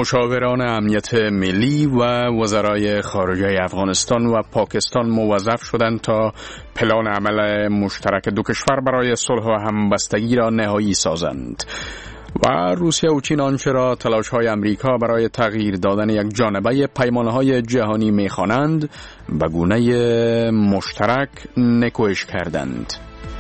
مشاوران امنیت ملی و وزرای خارجه افغانستان و پاکستان موظف شدند تا پلان عمل مشترک دو کشور برای صلح و همبستگی را نهایی سازند. و روسیه و چین آنچه را تلاش‌های آمریکا برای تغییر دادن یک جانبه پیمانه‌های جهانی می‌خوانند به گونه مشترک نکوهش کردند.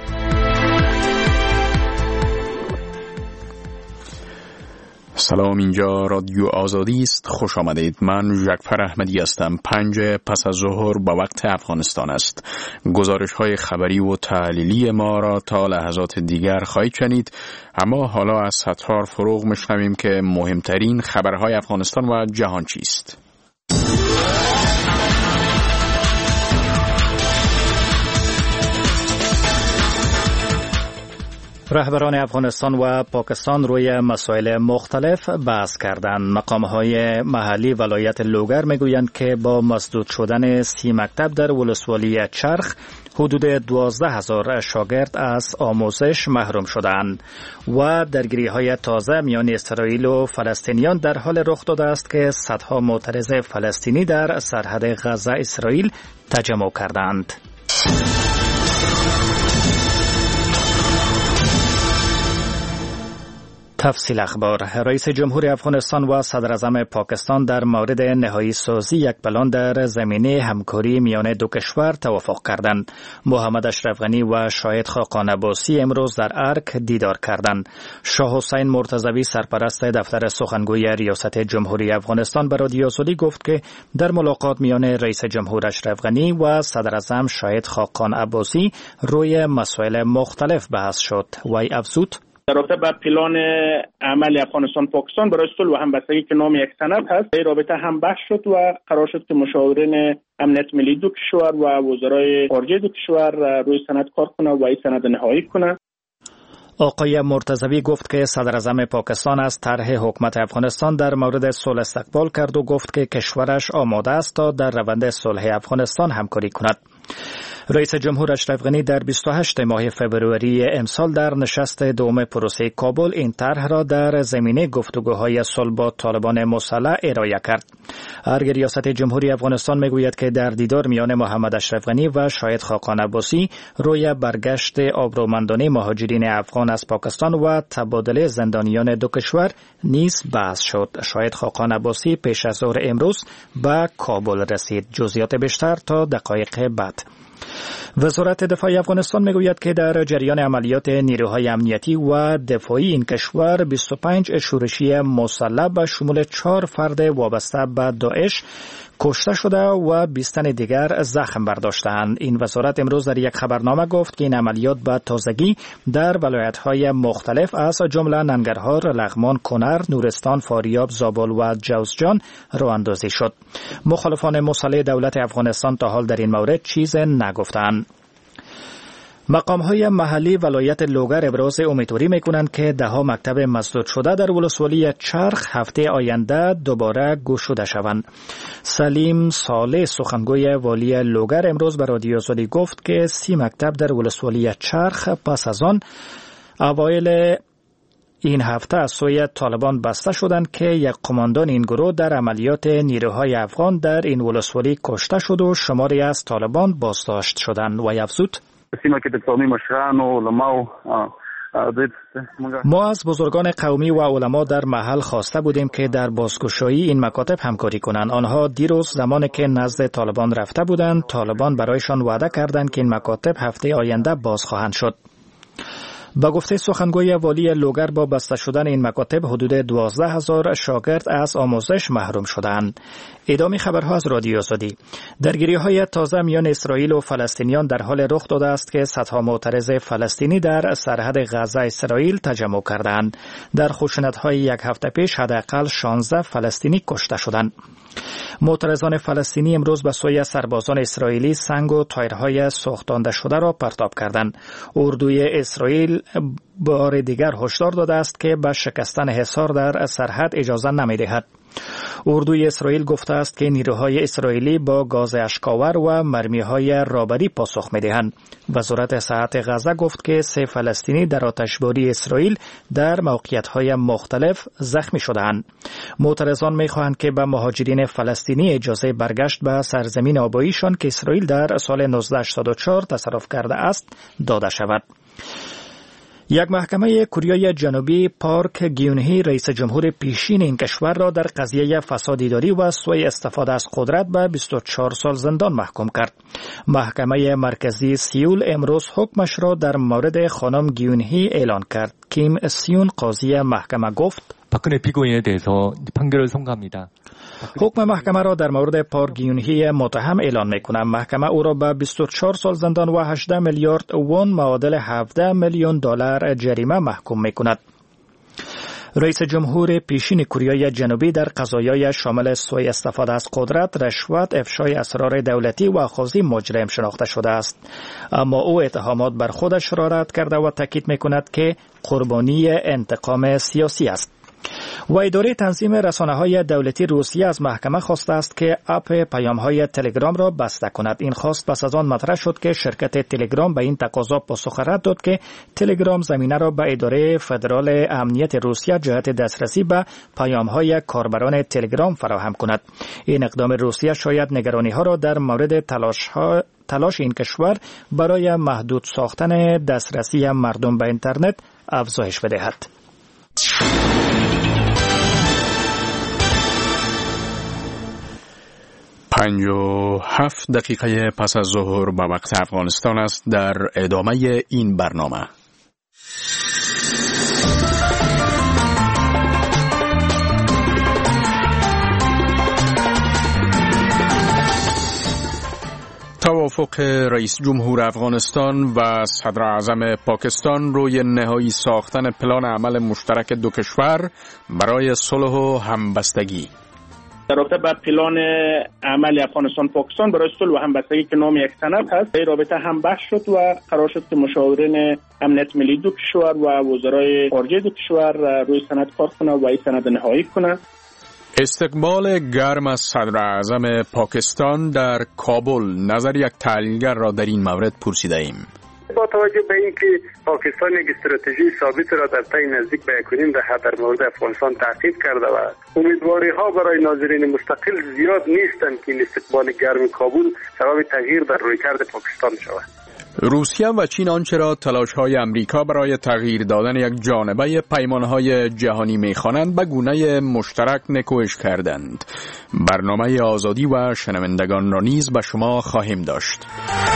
سلام، اینجا رادیو آزادی است. خوش آمدید. من ژکفر احمدی هستم. 5 پس از ظهر به وقت افغانستان است. گزارش‌های خبری و تحلیلی ما را تا لحظات دیگر خواهید شنید، اما حالا از ستار فروغ می‌شنویم که مهمترین خبرهای افغانستان و جهان چیست. رهبران افغانستان و پاکستان روی مسائل مختلف بحث کردند. مقام‌های محلی ولایت لوگر میگویند که با مسدود شدن 30 مکتب در ولسوالی چرخ حدود 12,000 شاگرد از آموزش محروم شدند و درگیری‌های تازه میان اسرائیل و فلسطینیان در حال رخ داده است که صدها معترض فلسطینی در سرحد غزه اسرائیل تجمع کردند. تفصیل اخبار. رئیس جمهور افغانستان و صدر اعظم پاکستان در مورد نهایی سازی یک پلان در زمینه همکاری میان دو کشور توافق کردند. محمد اشرف غنی و شاهد خاقان عباسی امروز در ارک دیدار کردند. شاه حسین مرتضوی سرپرست دفتر سخنگوی ریاست جمهوری افغانستان به رادیو آزادی گفت که در ملاقات میان رئیس جمهور اشرف غنی و صدر اعظم شاهد خاقان عباسی روی مسائل مختلف بحث شد. وی افزود: در رابطه با پلان عمل افغانستان پاکستان برای صلح و همبستگی که نام یک سند هست، این رابطه هم بحث شد و قرار شد که مشاورین امنیت ملی دو کشور و وزرای خارجه دو کشور روی سند کار کنه و این سند نهایی کنه. آقای مرتضوی گفت که صدر اعظم پاکستان از طرح حکومت افغانستان در مورد صلح استقبال کرد و گفت که کشورش آماده است تا در روند صلح افغانستان همکاری کند. رئیس جمهور اشرف غنی در 28 ماه فوریه امسال در نشست دوم پروسه کابل این طرح را در زمینه گفتگوهای صلح با طالبان مسلح ارائه کرد. ارگ ریاست جمهوری افغانستان میگوید که در دیدار میان محمد اشرف غنی و شاهد خاقان عباسی روی برگشت آبرومندانه مهاجرین افغان از پاکستان و تبادله زندانیان دو کشور نیز بحث شد. شاهد خاقان عباسی پیش از ظهر امروز به کابل رسید. جزئیات بیشتر تا دقایق بعد. وزارت دفاع افغانستان میگوید که در جریان عملیات نیروهای امنیتی و دفاعی این کشور 25 شورشی مسلح به شمول 4 فرد وابسته به داعش کشته شده و 20 تن دیگر زخم برداشتند. این وزارت امروز در یک خبرنامه گفت که این عملیات به تازگی در ولایت‌های مختلف از جمله ننگرهار، لغمان، کنر، نورستان، فاریاب، زابل و جوزجان راه اندازی شد. مخالفان مسلح دولت افغانستان تا حال در این مورد چیز نگفتند. مقام‌های محلی ولایت لوگر ابراز امیدواری می‌کنند که 10 مکتب مسدود شده در ولسوالی چرخ هفته آینده دوباره گشوده شوند. سلیم صالح سخنگوی والی لوگر امروز به رادیو آزادی گفت که 30 مکتب در ولسوالی چرخ پس از آن اوایل این هفته از سوی طالبان بسته شدند که یک قماندان این گروه در عملیات نیروهای افغان در این ولسوالی کشته شد و شماری از طالبان بازداشت شدند. و افزود: ما از بزرگان قومی و علما در محل خواسته بودیم که در بازگشایی این مکاتب همکاری کنند. آنها دیروز زمانی که نزد طالبان رفته بودند، طالبان برایشان وعده کردند که این مکاتب هفته آینده باز خواهند شد. با گفته سخنگوی والی لوگر با بسته شدن این مکاتب حدود 12,000 شاگرد از آموزش محروم شدند. ادامه خبرها از رادیو آزادی. درگیری‌های تازه میان اسرائیل و فلسطینیان در حال رخ داده است که صدها معترض فلسطینی در سرحد غزه اسرائیل تجمع کردند. در خشونت‌های یک هفته پیش حداقل 16 فلسطینی کشته شدند. معترضان فلسطینی امروز به سوی سربازان اسرائیلی سنگ و تایرهای سوختانده شده را پرتاب کردند. اردوی اسرائیل بار دیگر هشدار داده است که به شکستن حصار در سرحد اجازه نمی‌دهد. اردوی اسرائیل گفته است که نیروهای اسرائیلی با گاز اشکاور و مرمی‌های رابری پاسخ می‌دهند. وزارت صحت غزه گفت که 3 فلسطینی در آتشباری اسرائیل در موقعیت‌های مختلف زخمی شده‌اند. معترضان می‌خواهند که به مهاجرین فلسطینی اجازه برگشت به سرزمین آباییشان که اسرائیل در سال 1984 تصرف کرده است داده شود. یک محکمه کره جنوبی پارک گیونهی رئیس جمهور پیشین این کشور را در قضیه فساد اداری و سوء استفاده از قدرت به 24 سال زندان محکوم کرد. محکمه مرکزی سیول امروز حکمش را در مورد خانم گیونهی اعلان کرد. کیم سیون قاضی محکمه گفت 박근혜 피고인에 대해서 판결을 선고합니다. حکم محکمه را در مورد پارک گیونهی متهم اعلان می‌کنم. محکمه او را به 24 سال زندان و 18 میلیارد وون معادل 17 میلیون دلار جریمه محکوم می‌کند. رئیس جمهور پیشین کره جنوبی در قضایای شامل سوء استفاده از قدرت، رشوت، افشای اسرار دولتی و آخوازی مجرم شناخته شده است. اما او اتهامات بر خودش را رد کرده و تاکید می‌کند که قربانی انتقام سیاسی است. و اداره تنظیم رسانه‌های دولتی روسیه از محکمه خواسته است که اپ پیام‌های تلگرام را بسته کند. این خواست پس از آن مطرح شد که شرکت تلگرام به این تقاضا پاسخ رد داد که تلگرام زمینه را به اداره فدرال امنیت روسیه جهت دسترسی به پیام‌های کاربران تلگرام فراهم کند. این اقدام روسیه شاید نگرانی‌ها را در مورد تلاش این کشور برای محدود ساختن دسترسی مردم به اینترنت افزایش بدهد. 57 دقیقه پس از ظهر به وقت افغانستان است. در ادامه این برنامه توافق رئیس جمهور افغانستان و صدر اعظم پاکستان روی نهایی ساختن پلان عمل مشترک دو کشور برای صلح و همبستگی. در رابطه با پلان عمل افغانستان پاکستان برای صلح و همبستگی که نام یک سند هست، این رابطه هم بحث شد و قرار شد که مشاورین امنیت ملی دو کشور و وزرای خارجه دو کشور روی سند کار کنه و این سند نهایی کنه. استقبال گرم از صدر اعظم پاکستان در کابل. نظر یک تحلیلگر را در این مورد پرسیده ایم. با توجه به اینکه پاکستان یک استراتژی ثابت را در طی نزدیک به 1.5 دهه در مورد افغانستان تعقیب کرده و امیدواری ها برای ناظرین مستقل زیاد نیستند که این استقبال گرم کابل سبب تغییر در رویکرد پاکستان شود. روسیه و چین آنچه را تلاش‌های آمریکا برای تغییر دادن یک جانبه پیمان‌های جهانی می‌خوانند به گونه مشترک نکوش کردند. برنامه آزادی و شنوندگان را نیز به شما خواهیم داشت.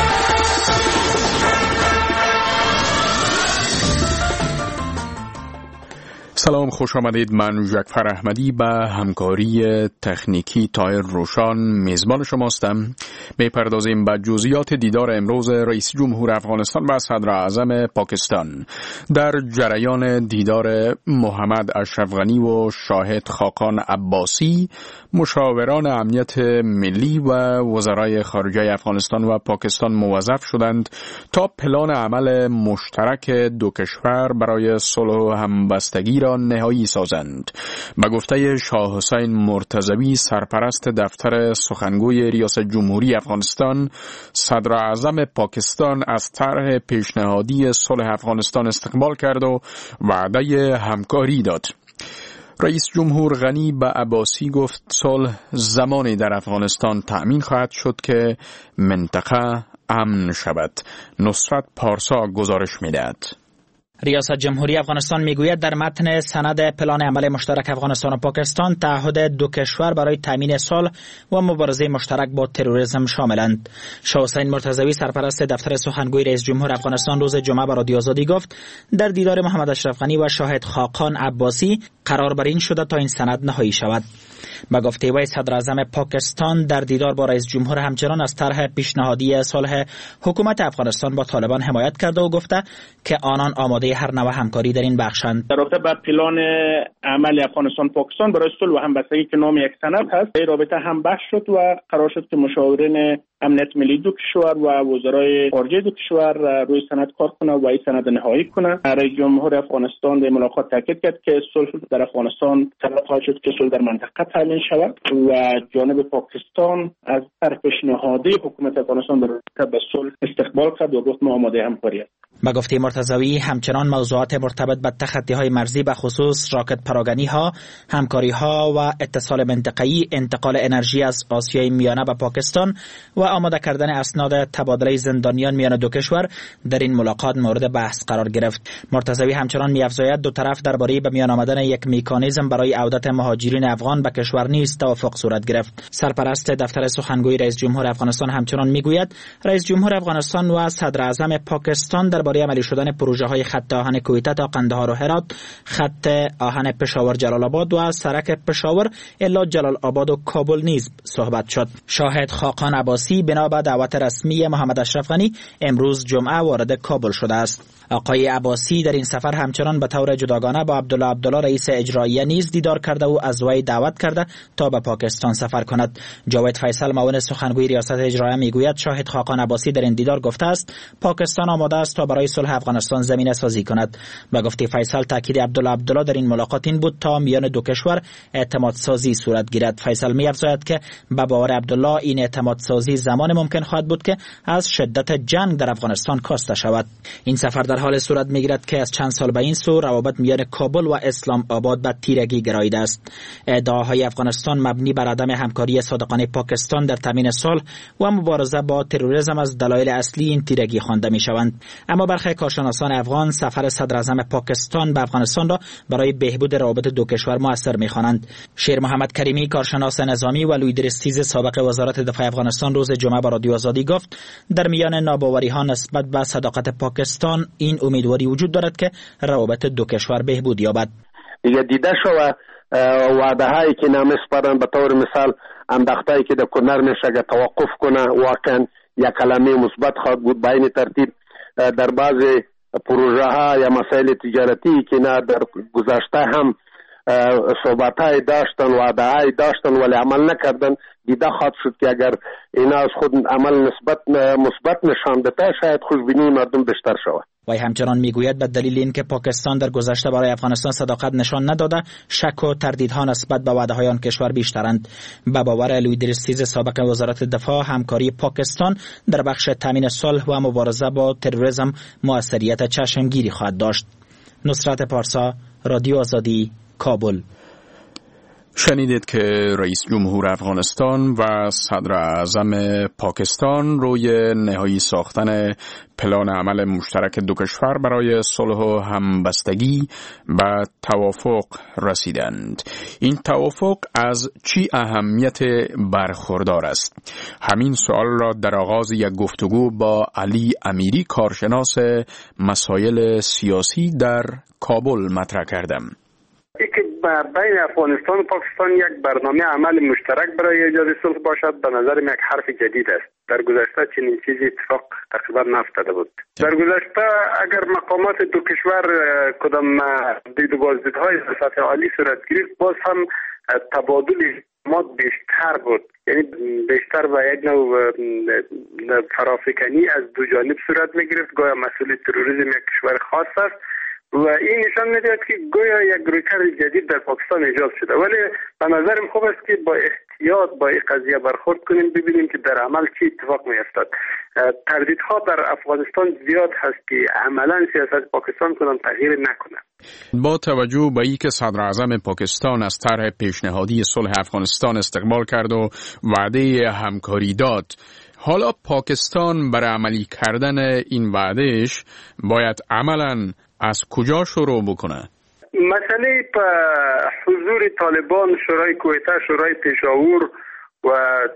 سلام، خوش آمدید. من جعفر احمدی به همکاری تکنیکی طاهر روشان میزبان شماستم. میپردازیم به جزئیات دیدار امروز رئیس جمهور افغانستان و صدر اعظم پاکستان. در جریان دیدار محمد اشرف غنی و شاهد خاقان عباسی، مشاوران امنیت ملی و وزرای خارجه افغانستان و پاکستان موظف شدند تا پلان عمل مشترک دو کشور برای صلح و همبستگی را نهایی سازند. به گفته شاه حسین مرتضوی، سرپرست دفتر سخنگوی ریاست جمهوری افغانستان، صدر اعظم پاکستان از طرح پیشنهادی صلح افغانستان استقبال کرد و وعده همکاری داد. رئیس جمهور غنی به عباسی گفت صلح زمانی در افغانستان تأمین خواهد شد که منطقه امن شود. نصرت پارسا گزارش می‌دهد. ریاست جمهوری افغانستان میگوید در متن سند پلان عمل مشترک افغانستان و پاکستان تعهد دو کشور برای تامین صلح و مبارزه مشترک با تروریسم شاملند. شاه حسین مرتضوی، سرپرست دفتر سخنگوی رئیس جمهور افغانستان، روز جمعه به رادیو آزادی گفت در دیدار محمد اشرف غنی و شاهد خاقان عباسی قرار بر این شده تا این سند نهایی شود. به گفته وی، صدر اعظم پاکستان در دیدار با رئیس جمهور همچنان از طرح پیشنهادی صلح حکومت افغانستان با طالبان حمایت کرده و گفته که آنان آماده هر نوع همکاری در این بخشند. در رابطه با پلان عمل افغانستان پاکستان برای صلح و همبستگی که نام یک سند هست، این رابطه هم بحث شد و قرار شد که مشاورین امنیت ملی دو کشور و وزرای خارجه دو کشور روی سند کار کنه و این سند نهایی کنه. رئیس جمهور افغانستان در ملاقات تاکید کرد که صلح در افغانستان طلب شد که صلح در منطقه تعیین شود و جانب پاکستان از طرف پیشنهادی حکومت افغانستان به صلح استقبال کرد و گفت ما آماده همکاری هستیم. به گفته مرتضوی همچنان موضوعات مرتبط به تخطی‌های مرزی به خصوص راکت پراگنی‌ها، همکاری‌ها و اتصال منطقه‌ای، انتقال انرژی از آسیای میانه به پاکستان و آماده کردن اسناد تبادله زندانیان میان دو کشور در این ملاقات مورد بحث قرار گرفت. مرتضوی همچنان می‌افزاید دو طرف درباره به میان آمدن یک مکانیزم برای عودت مهاجرین افغان به کشور نیز توافق صورت گرفت. سرپرست دفتر سخنگوی رئیس جمهور افغانستان همچنان می‌گوید رئیس جمهور افغانستان و صدر اعظم پاکستان درباره عملی شدن پروژه‌های خط آهن کویته تا قندهار و هرات، خط آهن پشاور جلال آباد و سرک پشاور الا جلال آباد و کابل نیز صحبت شد. شاهد خاقان عباسی بنا به دعوت رسمی محمد اشرف غنی امروز جمعه وارد کابل شده است. آقای عباسی در این سفر همچنان به طور جداگانه با عبدالله رئیس اجراییه نیز دیدار کرده و از وی دعوت کرده تا به پاکستان سفر کند. جاوید فیصل معاون سخنگوی ریاست اجراییه میگوید شاهد خاقان عباسی در این دیدار گفته است پاکستان آماده است تا برای صلح افغانستان زمینه سازی کند. به گفته فیصل تاکید عبدالله در این ملاقات این بود تا میان دو کشور اعتماد سازی صورت گیرد. فیصل می‌افزاید که به باور عبدالله این اعتماد سازی زمان ممکن خواهد بود که از شدت جنگ در افغانستان کاسته شود. این سفر در حال صورت می‌گیرد که از چند سال به این سو روابط میان کابل و اسلام آباد به تیرگی گراییده است. ادعاهای افغانستان مبنی بر عدم همکاری صادقانه پاکستان در تامین صلح و مبارزه با تروریسم از دلایل اصلی این تیرگی خوانده می‌شوند. اما برخی کارشناسان افغان سفر صدر اعظم پاکستان به افغانستان را برای بهبود روابط دو کشور مؤثر می‌خوانند. شیر محمد کریمی کارشناس نظامی و لویدرستیز سابق وزارت دفاع افغانستان روز جمعه به رادیو آزادی گفت در میان ناباوری‌ها نسبت به صداقت پاکستان این امیدواری وجود دارد که روابط دو کشور بهبود یابد. دیگه دیده شو وعده‌هایی که نمیسپارن، به طور مثال انداخته‌ای که در کنر میشه توقف کنه واقعا یک کلمه مثبت خواهد بود. به این ترتیب در بعض پروژه ها یا مسائل تجارتی که نه در گذشته هم صحبت های داشتن، وعده های داشتن ولی عمل نکردن، دیده خواهد شد که اگر اینا از خود عمل مثبت نشان بده شاید خوشبینی مردم بیشتر شود. وی همچنان میگوید به دلیل اینکه پاکستان در گذشته برای افغانستان صداقت نشان نداده شک و تردیدها نسبت به وعده‌های آن کشور بیشترند. به باور لویدرستیز سابق وزارت دفاع همکاری پاکستان در بخش تامین صلح و مبارزه با تروریسم موثریت چشمگیری خواهد داشت. نصرت پارسا، رادیو آزادی، کابل. شنیدید که رئیس جمهور افغانستان و صدر اعظم پاکستان روی نهایی ساختن پلان عمل مشترک دو کشور برای صلح و همبستگی به توافق رسیدند. این توافق از چی اهمیت برخوردار است؟ همین سوال را در آغاز یک گفتگو با علی امیری کارشناس مسائل سیاسی در کابل مطرح کردم. که بین افغانستان و پاکستان یک برنامه عمل مشترک برای ایجاد صلح باشد به نظر من یک حرف جدید است. در گذشته چنین چیزی اتفاق تقریبا نافتاده بود. در گذشته اگر مقامات دو کشور کدام دید و بازدیدهای سطح عالی صورت گرفت باز هم تبادل معلومات بیشتر بود، یعنی بیشتر و یک نوع فرافکنی از دو جانب صورت می گرفت. گویا مسئول تروریسم یک کشور خاص است و این نشان می‌دهد که گویا یک رویکرد جدید در پاکستان ایجاد شده، ولی به نظرم خوب است که با احتیاط با این قضیه برخورد کنیم، ببینیم که در عمل چه اتفاق می‌افتد. تردیدها در افغانستان زیاد هست که عملاً سیاست پاکستان کدام تغییر نکنه. با توجه به اینکه صدر اعظم پاکستان از طرح پیشنهادی صلح افغانستان استقبال کرد و وعده همکاری داد، حالا پاکستان برای عملی کردن این وعدهش باید عملاً از کجا شروع بکنه؟ مسئله حضور طالبان، شورای کویته، شورای پشاور و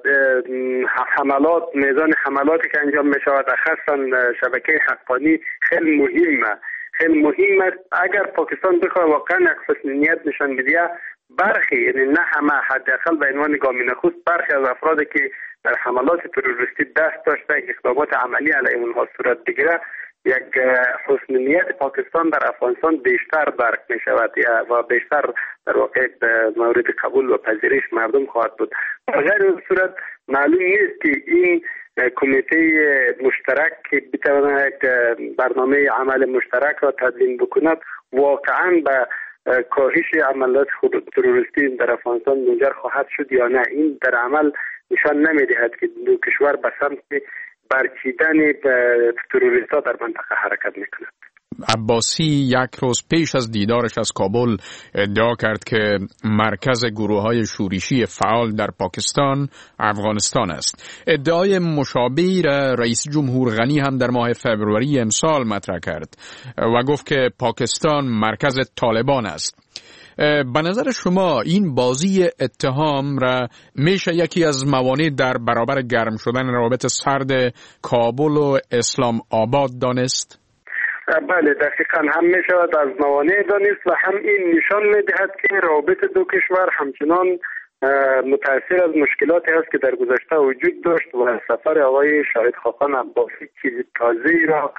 حملات، میزان حملاتی که انجام می شود خاصا شبکه حقانی خیلی مهمه. خیلی مهم است اگر پاکستان بخواد واقعا یک حسن نیت نشان بده، برخی یعنی نه همه، حداقل به عنوان گام نخست برخی از افرادی که در حملات تروریستی دست داشته اقدامات عملی علیه اونها صورت بگیره، یک حسن نیت پاکستان در افغانستان بیشتر درک می شود و بیشتر در واقع مورد قبول و پذیرش مردم خواهد بود. در غیر این صورت معلوم نیست که این کمیته مشترک که بتواند یک برنامه عمل مشترک را تدوین بکند واقعا به کاهش عملیات تروریستی در افغانستان منجر خواهد شد یا نه. این در عمل نشان نمی‌دهد که دو کشور به سمت برچیدن تروریست‌ها در منطقه حرکت می‌کند. عباسی یک روز پیش از دیدارش از کابل ادعا کرد که مرکز گروه‌های شورشی فعال در پاکستان افغانستان است. ادعای مشابهی را رئیس جمهور غنی هم در ماه فوریه امسال مطرح کرد و گفت که پاکستان مرکز طالبان است. به نظر شما این بازی اتهام را میشه یکی از موانع در برابر گرم شدن روابط سرد کابل و اسلام آباد دانست؟ بله، دقیقاً هم می شود از موانع دانست و هم این نشان می دهد که روابط دو کشور همچنان متأثر از مشکلاتی است که در گذشته وجود داشت و سفر آقای شاهد خاقان عباسی چیز تازه‌ای را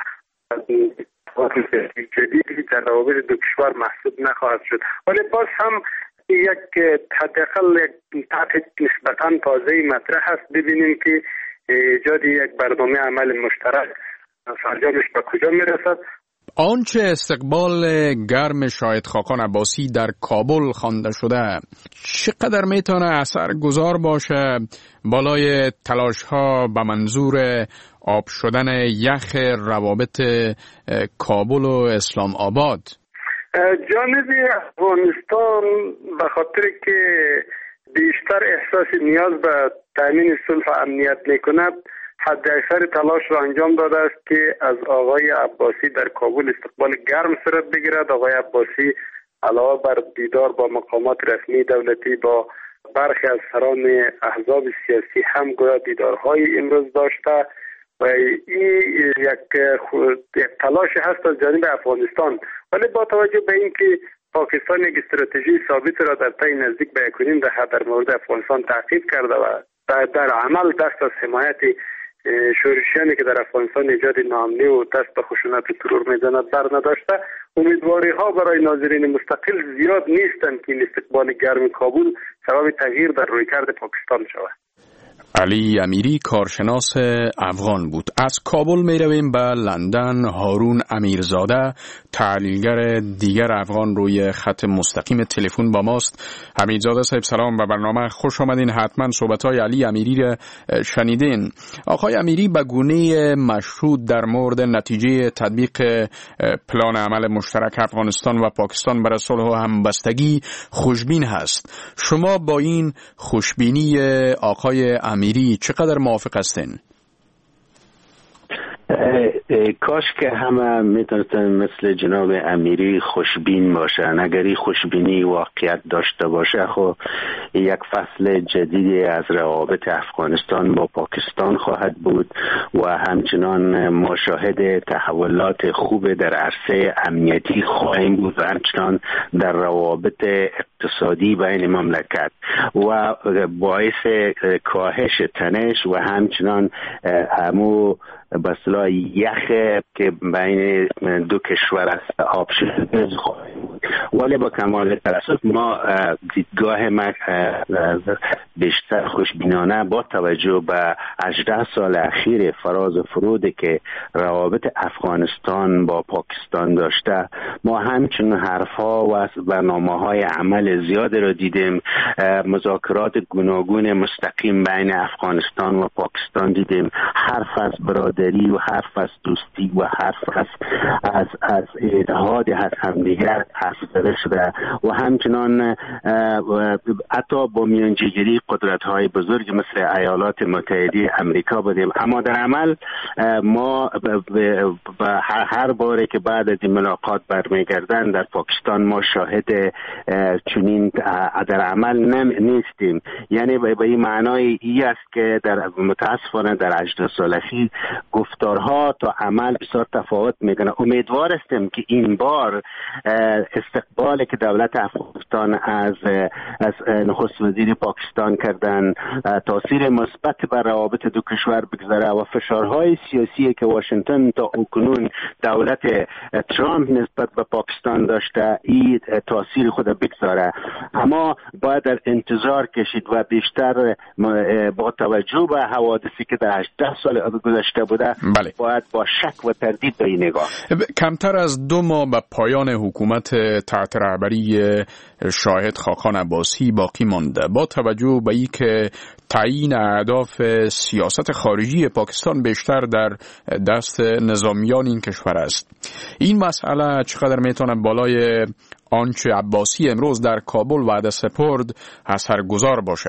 جدیدی در روابط دو کشور محسوب نخواهد شد. ولی باز هم یک حداقل یک تحقیق نسبتاً تازه‌ای مطرح است. ببینیم که ایجاد یک برنامه عمل مشترک فرجامش به کجا میرسد. آنچه استقبال گرم شاهد خاقان عباسی در کابل خوانده شده چقدر میتونه اثرگذار باشه بالای تلاش‌ها به منظور آب شدن یخ روابط کابل و اسلام آباد؟ جانب افغانستان به خاطر که بیشتر احساس نیاز به تامین صلح و امنیت میکند حد اکثر تلاش را انجام داده است که از آقای عباسی در کابل استقبال گرم صورت بگیرد. آقای عباسی علاوه بر دیدار با مقامات رسمی دولتی با برخی از سران احزاب سیاسی هم گویا دیدارهای امروز داشته و این یک تلاش هست از جانب افغانستان. ولی با توجه به اینکه پاکستان یک استراتژی ثابت را در طی نزدیک به 1.5 دهه در مورد افغانستان تعقیب کرده و در عمل دست از حمایت شورشیانی که در افغانستان ایجاد ناامنی و دست به خشونت و ترور میزند بر نداشته، امیدواری ها برای ناظرین مستقل زیاد نیستند که این استقبال گرم کابل سبب تغییر در رویکرد پاکستان شود. علی امیری کارشناس افغان بود. از کابل می رویم به لندن. هارون امیرزاده تحلیلگر دیگر افغان روی خط مستقیم تلفن با ماست. امیرزاده صاحب سلام و برنامه خوش آمدین. حتما صحبت‌های علی امیری را شنیدین. آقای امیری به گونه مشروط در مورد نتیجه تطبیق پلان عمل مشترک افغانستان و پاکستان برای صلح و همبستگی خوشبین هست. شما با این خوشبینی آقای امیری چقدر موافق هستین؟ کاش که همه میتونستن مثل جناب امیری خوشبین باشن. اگر این خوشبینی واقعیت داشته باشه خب یک فصل جدیدی از روابط افغانستان با پاکستان خواهد بود و همچنان ما شاهد تحولات خوب در عرصه امنیتی خواهیم بود و همچنان در روابط اقتصادی بین مملکت و باعث کاهش تنش و همچنان همو بسلا یخ که بین دو کشور است آب شده خواهیم بود. ولی با کمال تأسف ما دیدگاه ما بیشتر خوشبینانه با توجه به 18 سال اخیر فراز و فرودی که روابط افغانستان با پاکستان داشته، ما همچنین حرفها و برنامه‌های عمل زیاد را دیدیم. مذاکرات گوناگون مستقیم بین افغانستان و پاکستان دیدیم. حرف از برادری و حرف از دوستی و حرف از اتحاد از همدیگر حرف زده شده و همچنان حتی با میانجیگری قدرت‌های بزرگ مثل ایالات متحده امریکا بودیم. اما در عمل ما هر باره که بعد از این ملاقات برمیگردن در پاکستان ما شاهد چنین در عمل نیستیم. یعنی به این معنای ای است که متاسفانه در 18 سال اخیر گفتارها تا عمل بسیار تفاوت میکنه. امیدوار هستم که این بار استقبالی که دولت افغانستان از نخست وزیر پاکستان کردن تاثیر مثبت بر روابط دو کشور بگذاره و فشارهای سیاسی که واشنگتن تا اکنون دولت ترامپ نسبت به پاکستان داشته این تاثیر خود بگذاره. اما باید در انتظار کشید و بیشتر با توجه به حوادثی که در 18 سال گذشته بوده باید با شک و تردید به این نگاه. کمتر از 2 ماه به پایان حکومت تحت رهبری شاهد خاقان عباسی باقی مانده، با توجه به این که تعیین اهداف سیاست خارجی پاکستان بیشتر در دست نظامیان این کشور است، این مسئله چقدر میتونه بالای آنچه عباسی امروز در کابل وعده سپرد اثرگذار باشه؟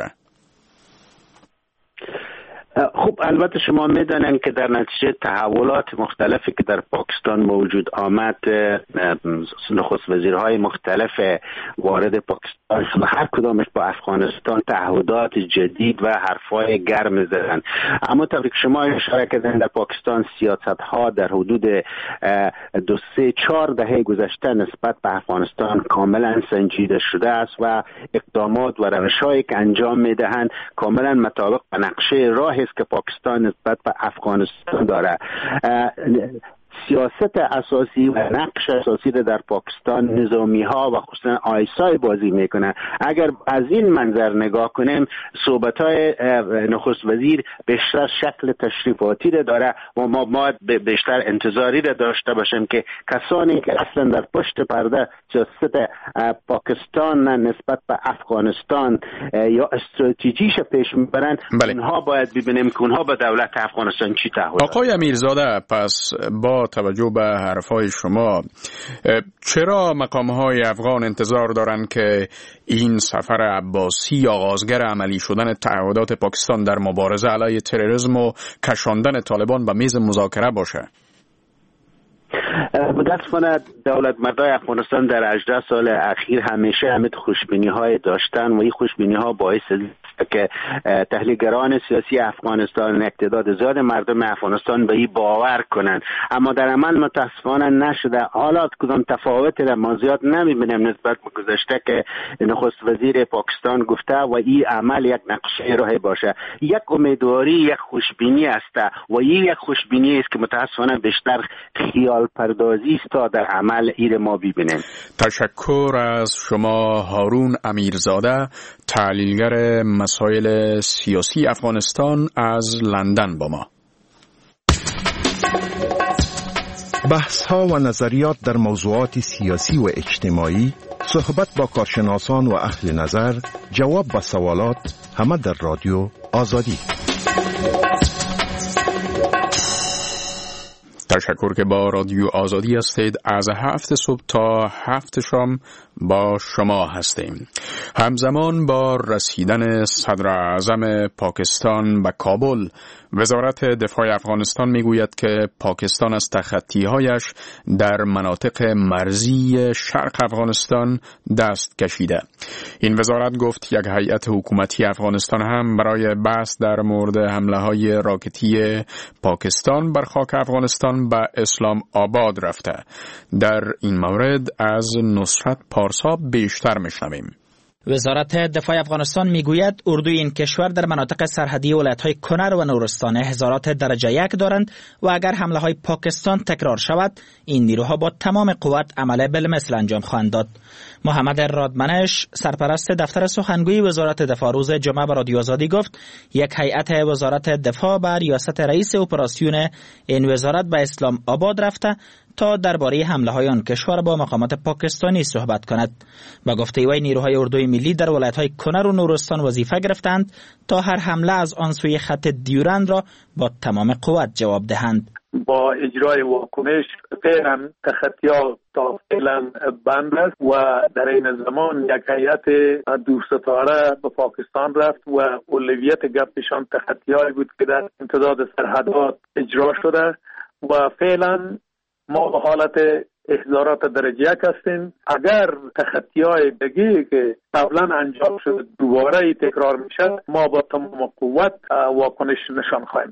خب البته شما میدانید که در نتیجه تحولات مختلفی که در پاکستان موجود آمد، نخست وزیرهای مختلف وارد پاکستان و هر کدامش با افغانستان تعهدات جدید و حرفای گرم زدن. اما طبعا شما اشاره کردن در پاکستان سیاست‌ها در حدود 2-3-4 دهه گذشته نسبت به افغانستان کاملا سنجیده شده است و اقدامات و روش‌هایی که انجام میدهند کاملا مطابق با نقشه راه است که پاکستان نسبت به افغانستان داره. سیاست اساسی و نقش اساسی در پاکستان نظامی ها و خصوصا آیسای بازی میکنه. اگر از این منظر نگاه کنیم صحبت های نخست وزیر بیشتر شکل تشریفاتی داره و ما بیشتر انتظاری داشته باشیم که کسانی که اصلا در پشت پرده سیاست پاکستان نسبت به افغانستان یا استراتژیش پیش میبرن اونها باید ببینیم که اونها به دولت افغانستان چی تعهد دارن. آقای امیرزاده، پس با توجه به حرفای شما چرا مقام‌های افغان انتظار دارند که این سفر عباسی آغازگر عملی شدن تعهدات پاکستان در مبارزه علیه تروریسم و کشاندن طالبان به میز مذاکره باشه؟ متاسفانه دولت مردای افغانستان در 18 سال اخیر همیشه همین خوشبینی های داشتن و این خوشبینی ها باعث که تحلیلگران سیاسی افغانستان اقتدار زیاد مردم افغانستان به این باور کنند، اما در عمل متاسفانه نشده. حالا کدام تفاوت ما زیاد نمیبینیم نسبت به گذشته که نخست وزیر پاکستان گفته و این عمل یک نقشه راه باشه. یک امیدواری، یک خوشبینی است و این یک خوشبینی است که متاسفانه بیشتر خیال پردازی است تا در عمل این ما ببینیم. تشکر از شما هارون امیرزاده، تحلیلگر مسائل سیاسی افغانستان از لندن با ما. بحث ها و نظریات در موضوعات سیاسی و اجتماعی، صحبت با کارشناسان و اهل نظر، جواب به سوالات، همه در رادیو آزادی. تشکر که با رادیو آزادی هستید. از 7 صبح تا 7 شام با شما هستیم. همزمان با رسیدن صدر اعظم پاکستان به کابل، وزارت دفاع افغانستان میگوید که پاکستان از تخطی‌هایش در مناطق مرزی شرق افغانستان دست کشیده. این وزارت گفت یک هیئت حکومتی افغانستان هم برای بحث در مورد حمله‌های راکتی پاکستان بر خاک افغانستان به اسلام آباد رفته. در این مورد از نصرت پارسا بیشتر میشنویم. وزارت دفاع افغانستان میگوید اردوی این کشور در مناطق سرحدی ولایت‌های کنر و نورستان احضارات درجه 1 دارند و اگر حمله‌های پاکستان تکرار شود این نیروها با تمام قوت عمل بالمثل انجام خواهند داد. محمد رادمنش، سرپرست دفتر سخنگوی وزارت دفاع، روز جمعه به رادیو آزادی گفت یک هیئت وزارت دفاع به ریاست رئیس اپراسیون این وزارت به اسلام آباد رفته تا درباره حمله‌های آن کشور با مقامات پاکستانی صحبت کند. و گفته وی نیروهای اردوی ملی در ولایت‌های کنر و نورستان وظیفه گرفتند تا هر حمله از آن سوی خط دیورند را با تمام قوت جواب دهند. با اجرای واکنش فعلا تخطی‌ها تا فعلا بند است و در این زمان یک هیئت دوستانه به پاکستان رفت و اولویت گپشان تخطی‌هایی بود که در امتداد سرحدات اجرا شده و فعلا ما به حالت احضارات درجه 1 هستیم. اگر تخطی‌های دیگه که قبلا انجام شده دوباره تکرار میشه ما با تمام قوت واکنش نشان خواهیم داد.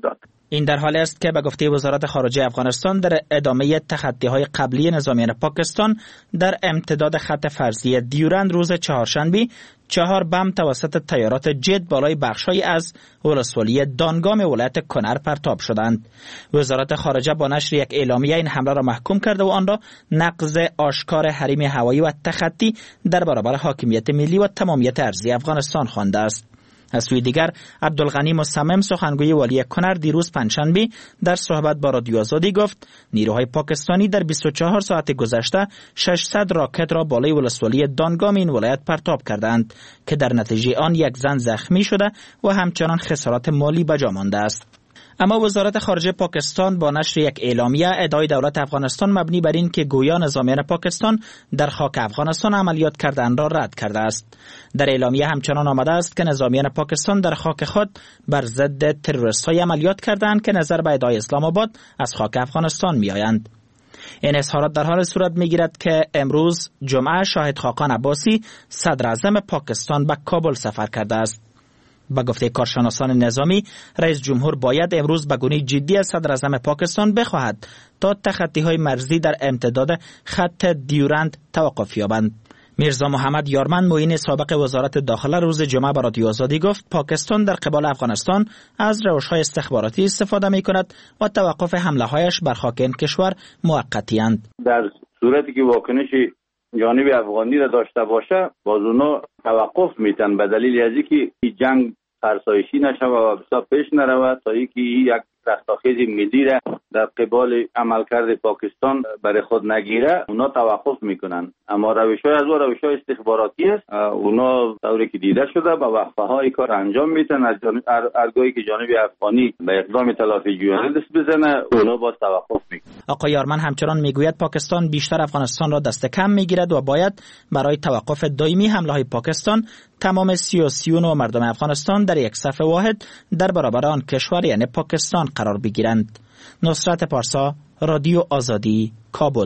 این در حالی است که به گفته وزارت خارجه افغانستان در ادامه تخطی‌های قبلی نظامیان پاکستان در امتداد خط فرضی دیورند روز چهارشنبه 4 بم توسط تیارات جت بالای بخش‌هایی از ولسوالی دانگام ولایت کنر پرتاب شدند. وزارت خارجه با نشر یک اعلامیه این حمله را محکوم کرده و آن را نقض آشکار حریم هوایی و تخطی در برابر حاکمیت ملی و تمامیت ارضی افغانستان خوانده است. از سوی دیگر عبدالغنی مصمم سخنگوی والی کنر دیروز پنجشنبه در صحبت با رادیو آزادی گفت نیروهای پاکستانی در 24 ساعت گذشته 600 راکت را بالای ولسوالی دانگام این ولایت پرتاب کردند که در نتیجه آن یک زن زخمی شده و همچنان خسارات مالی به جا مانده است. اما وزارت خارجه پاکستان با نشر یک اعلامیه ادعای دولت افغانستان مبنی بر این که گویا نظامیان پاکستان در خاک افغانستان عملیات کردند را رد کرده است. در اعلامیه همچنان آمده است که نظامیان پاکستان در خاک خود بر ضد تروریست‌های عملیات کردند که نظر به ادعای اسلام آباد از خاک افغانستان می‌آیند. این اظهارات در حال صورت می‌گیرد که امروز جمعه شاهد خاقان عباسی صدر اعظم پاکستان به کابل سفر کرده است. با گفته کارشناسان نظامی، رئیس جمهور باید امروز به گونه جدی از صدر اعظم پاکستان بخواهد تا تخطی‌های مرزی در امتداد خط دیورند توقف یابند. میرزا محمد یارمن معین سابق وزارت داخله روز جمعه به رادیو آزادی گفت پاکستان در قبال افغانستان از روش‌های استخباراتی استفاده می‌کند و توقف حمله‌هایش بر خاک این کشور موقتی اند. در صورتی که واکنش جانب افغانی را داشته باشه باز اونا توقف میتن به دلیل از اینکه این جنگ فرسایشی نشه و بسیار پیش نرود تا اینکه یک رستاخیز ملی را در قبال عملکرد پاکستان برای خود نگیره اونا توقف میکنن. اما روش‌های از روش‌های استخباراتی است، اونا طوری که دیده شده با وقفه‌های کار انجام میتن. از ارگاهی که جانب افغانی به اقدام تلافی جویانه دست بزنه اونا باز توقف میکنن. آقای یارمن همچنان میگوید پاکستان بیشتر افغانستان را دست کم میگیرد و باید برای توقف دائمی حمله‌های پاکستان تمام سیاسیون و مردم افغانستان در یک صف واحد در برابر آن کشور یعنی پاکستان قرار بگیرند. نصرت پارسا، رادیو آزادی، کابل.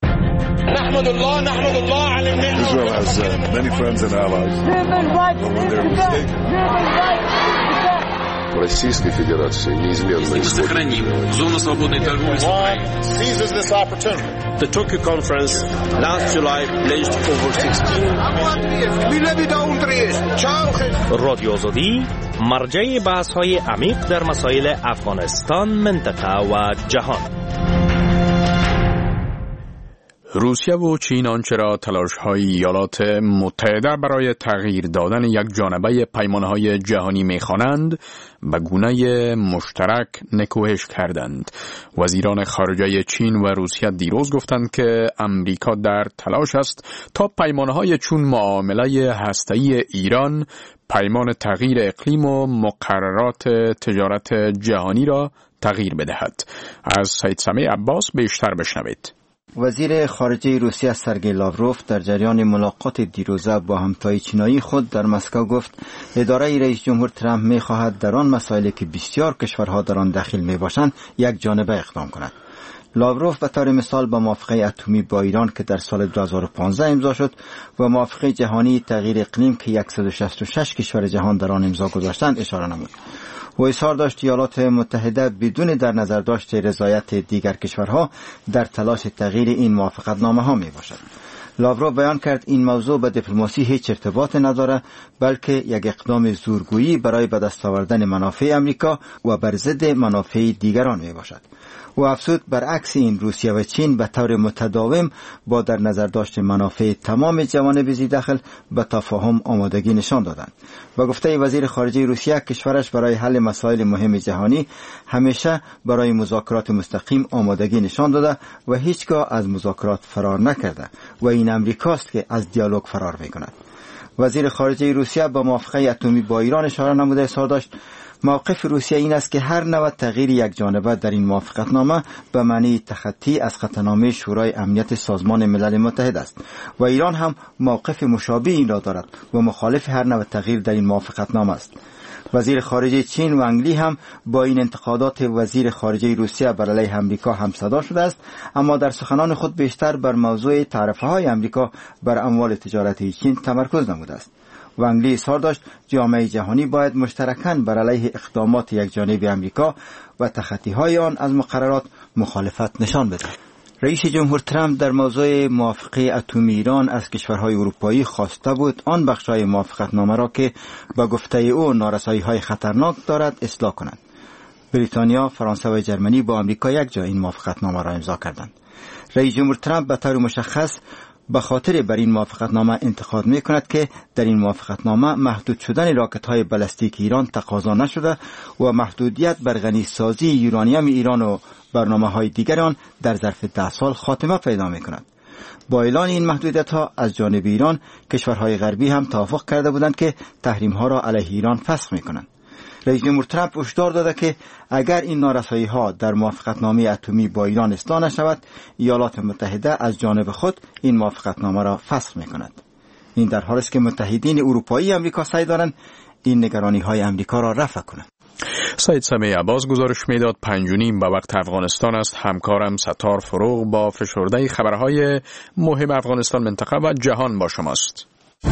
نحمد الله علی النعمة. Israel has many friends and allies. When they're mistaken. Российской Федерации неизменно сохраним зону свободной торговли с Украиной. The Tokyo conference last July pledged over 16. رادیو آزادی مرجع بحث‌های عمیق در مسائل افغانستان، منطقه و جهان. روسیه و چین آنچه را تلاش‌های ایالات متحده برای تغییر دادن یک جانبه پیمان‌های جهانی می‌خوانند به گونه مشترک نکوهش کردند. وزیران خارجه چین و روسیه دیروز گفتند که امریکا در تلاش است تا پیمان‌های چون معامله هسته‌ای ایران، پیمان تغییر اقلیم و مقررات تجارت جهانی را تغییر بدهد. از سید سمیع عباس بیشتر بشنوید. وزیر خارجه روسیه سرگئی لاوروف در جریان ملاقات دیروزه با همتای چینایی خود در مسکو گفت اداره رئیس جمهور ترامپ می‌خواهد در آن مسائلی که بسیار کشورها در آن دخیل می‌باشند یک جانبه اقدام کند. لاوروف به طور مثال با موافقه اتمی با ایران که در سال 2015 امضا شد و موافقه جهانی تغییر اقلیم که 166 کشور جهان در آن امضا گذاشتند اشاره نمود. و اظهار داشت ایالات متحده بدون در نظر داشت رضایت دیگر کشورها در تلاش تغییر این موافقتنامه ها می باشد. لاوروف بیان کرد این موضوع به دیپلماسی هیچ ارتباط نداره، بلکه یک اقدام زورگویی برای به دست آوردن منافع امریکا و بر ضد منافع دیگران می باشد. و افزود برعکس این روسیه و چین به طور متداوم با در نظر داشت منافع تمام جوانب ذی دخل به تفاهم آمادگی نشان دادند. و گفته وزیر خارجه روسیه کشورش برای حل مسائل مهم جهانی همیشه برای مذاکرات مستقیم آمادگی نشان داده و هیچگاه از مذاکرات فرار نکرده و این امریکاست که از دیالوگ فرار می‌کند. وزیر خارجه روسیه با موافقه اتمی با ایران اشاره نموده اظهار داشت موقف روسیه این است که هر نوع تغییر یک جانبه در این موافقتنامه به معنی تخطی از قطعنامه شورای امنیت سازمان ملل متحد است و ایران هم موقف مشابه این را دارد و مخالف هر نوع تغییر در این موافقتنامه است. وزیر خارجه چین وانگ لی هم با این انتقادات وزیر خارجه روسیه بر علیه امریکا همصدا شده است، اما در سخنان خود بیشتر بر موضوع تعرفه‌های امریکا بر اموال تجارتی چین تمرکز نموده است. و انگلی اصرار داشت جامعه جهانی باید مشترکاً بر علیه اقدامات یکجانبه امریکا و تخطی‌های آن از مقررات مخالفت نشان بدهد. رئیس جمهور ترامپ در موضوع موافقه اتمی ایران از کشورهای اروپایی خواسته بود آن بخش‌های موافقتنامه را که به گفته او نارسایی‌های خطرناک دارد اصلاح کنند. بریتانیا، فرانسه و جرمنی با آمریکا یک جا این موافقتنامه را امضا کردند. رئیس جمهور ترامپ به طور مشخص به خاطر بر این موافقتنامه انتقاد می کند که در این موافقتنامه محدود شدن راکت‌های بالستیک ایران تقاضا نشده و محدودیت بر غنی سازی یورانیم ایران و برنامه‌های دیگر آن در ظرف 10 سال خاتمه پیدا می کند. با اعلان این محدودیت‌ها از جانب ایران، کشورهای غربی هم توافق کرده بودند که تحریم‌ها را علیه ایران فسخ می‌کنند. رئیس جمهور ترامپ هشدار داده که اگر این نارسایی‌ها در موافقتنامه اتمی با ایران اصلاح نشود، ایالات متحده از جانب خود این موافقتنامه را فسخ می‌کند. این در حالی است که متحدین اروپایی امریکا سعی دارند این نگرانی‌های امریکا را رفع کنند. سید سمیع عباس گزارش میداد 5:30 به وقت افغانستان است. همکارم ستار فروغ با فشرده خبرهای مهم افغانستان، منطقه و جهان با شماست.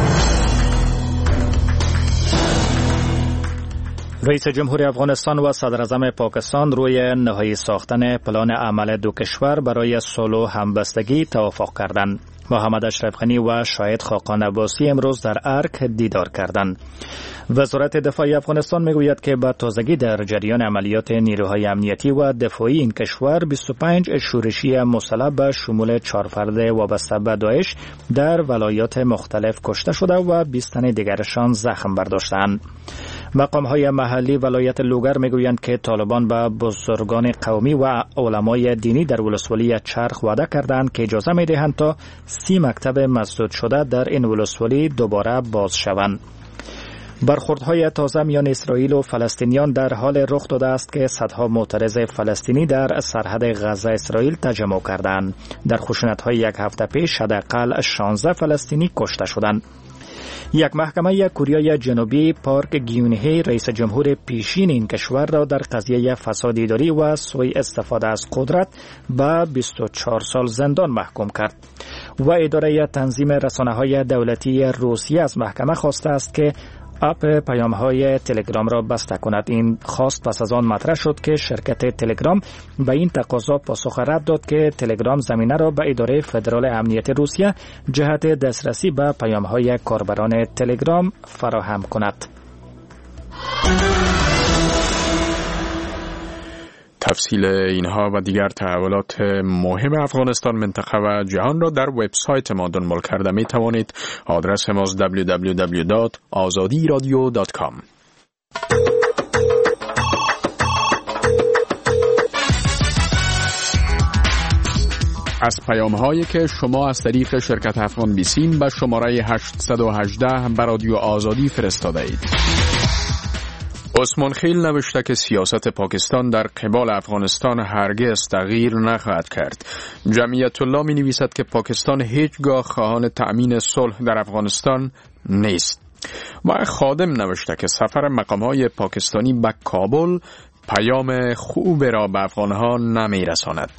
رئیس جمهور افغانستان و صدر اعظم پاکستان روی نهایی ساختن پلان عمل دو کشور برای صلح و همبستگی توافق کردند. محمد اشرف غنی و شاهد خاقان عباسی امروز در ارک دیدار کردند. وزارت دفاع افغانستان میگوید که با تازگی در جریان عملیات نیروهای امنیتی و دفاعی این کشور 25 شورشی مسلح به شمول 4 فرد وابسته به داعش در ولایات مختلف کشته شده و 20 تن دیگرشان زخم برداشتند. مقام‌های محلی ولایت لوگر میگویند که طالبان به بزرگان قومی و علمای دینی در ولسوالی چرخ وعده کردند که اجازه می‌دهند تا 30 مکتب مسدود شده در این ولسوالی دوباره باز شوند. برخوردهای تازه میان اسرائیل و فلسطینیان در حال رخ داده است که صدها معترض فلسطینی در سرحد غزه اسرائیل تجمع کردند. در خشونت‌های یک هفته پیش حداقل 16 فلسطینی کشته شدند. یک محکمه کوریای جنوبی پارک گیونهی رئیس جمهور پیشین این کشور را در قضیه فساد اداری و سوء استفاده از قدرت به 24 سال زندان محکوم کرد و اداره تنظیم رسانه‌های دولتی روسیه از محکمه خواسته است که اپ پیام‌های تلگرام را بسته کند. این خواست پس از آن مطرح شد که شرکت تلگرام به این تقاضا پاسخ رد داد که تلگرام زمینه را به اداره فدرال امنیت روسیه جهت دسترسی به پیام‌های کاربران تلگرام فراهم کند. تفصیل اینها و دیگر تحولات مهم افغانستان، منطقه و جهان را در وبسایت ما دنبال کرده می توانید. آدرس ما www.azadiradio.com. از پیام‌هایی که شما از طریق شرکت افغان بیسیم به شماره 818 به رادیو آزادی فرستاده اید. عثمان خیل نوشته که سیاست پاکستان در قبال افغانستان هرگز تغییر نخواهد کرد. جمعیت الله می نویسد که پاکستان هیچگاه خواهان تأمین صلح در افغانستان نیست. و خادم نوشته که سفر مقام‌های پاکستانی به کابل پیام خوب را به افغانها نمی رساند.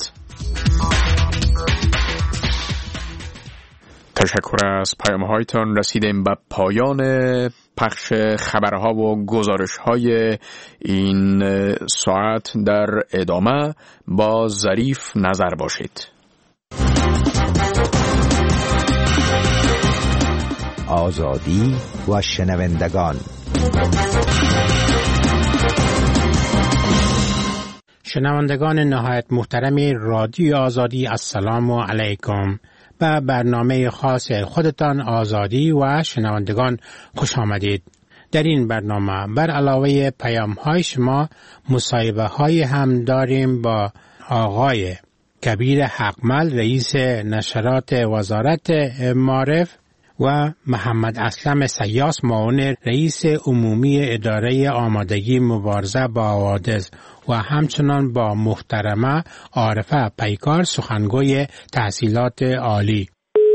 تشکر از پیام‌هایتان. رسیدیم به پایان پخش خبرها و گزارش‌های این ساعت. در ادامه با ظریف نظر باشید. آزادی و شنوندگان. شنوندگان نهایت محترم رادیو آزادی، السلام علیکم. به برنامه خاص خودتان آزادی و شنوندگان خوش آمدید. در این برنامه بر علاوه پیام های شما مصاحبه های هم داریم با آقای کبیر حقمل رئیس نشرات وزارت معارف و محمد اسلم سیاس معاون رئیس عمومی اداره آمادگی مبارزه با حوادث و همچنان با محترمه عارفه پیکار سخنگوی تحصیلات عالی.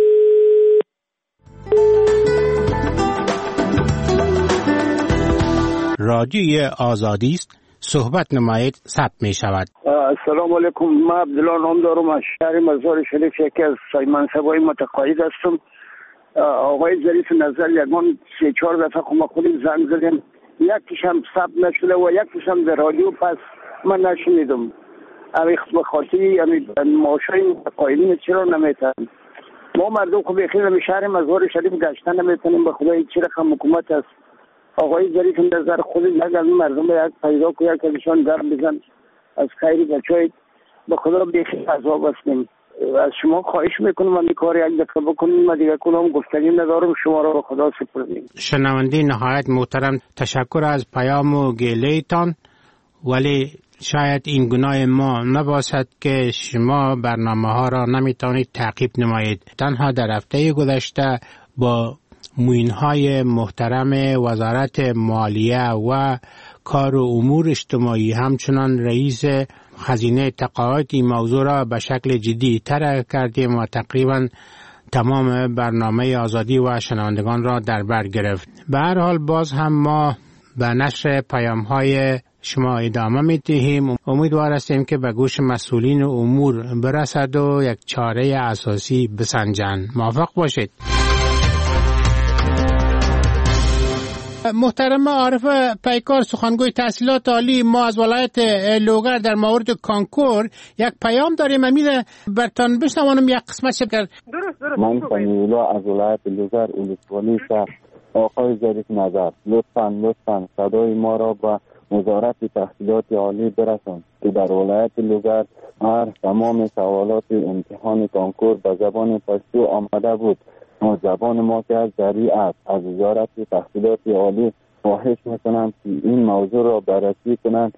رادیوی آزادی است، صحبت نمایید، ثبت می شود. السلام علیکم، من عبدالله نام دارم، از شهر مزار شریف، یکی از منصبای متقاعد هستم. آقای ظریف نظر یگان 3-4 دفعه ما خودیم زنگ زدیم، یکیش هم ثبت نشده و یکیش هم در رادیو پس من نشنیدم. امی خاطری معاشای قائلین چرا نمیتن؟ ما مردم خب بخیر به شهر مزار شریف گشتن نمیتونیم. به خدا چه رقم حکومت است؟ آقای ظریف نظر خود یک از مردم یک پیدا کنه که ایشان گرم بزن از خیری بچای به خدا بخیر عذاب هستیم. از شما خواهش میکنم من کار یک دفعه بکنیم. من دیگه کلام گفتنی ندارم، شما را به خدا سپردیم. شنونده نهایت محترم، تشکر از پیام و گیله‌تان، ولی شاید این گناه ما نباشد که شما برنامه ها را نمیتونید تعقیب نمایید. تنها در هفته گذشته با معینهای محترم وزارت مالیه و کار و امور اجتماعی همچنان رئیس خزینه تقاعد این موضوع را به شکل جدی طرح کردیم و تقریبا تمام برنامه آزادی و شنوندگان را در بر گرفت. به هر حال باز هم ما به نشر پیام‌های شما ادامه می‌دهیم. امیدوار هستیم که به گوش مسئولین امور برسد و یک چاره اساسی بسنجند. موفق باشید. محترم عارف پیکار، سخنگوی تحصیلات عالی، ما از ولایت لوگر در مورد کانکور یک پیام داریم. امیر برتان بشنوانم یک قسمت شکر. درست. من سمیولا از ولایت لوگر ولسوالی شهر. آقای ظریف نظر لطفاً صدای ما را با وزارت تحصیلات عالی برسان که در ولایت لوگر تمام سوالات امتحان کانکور به زبان پشتو آمده بود. زبان ما که از ذریع است. از وزارت تحصیلات عالی خواهش میکنم که این موضوع را بررسی کنند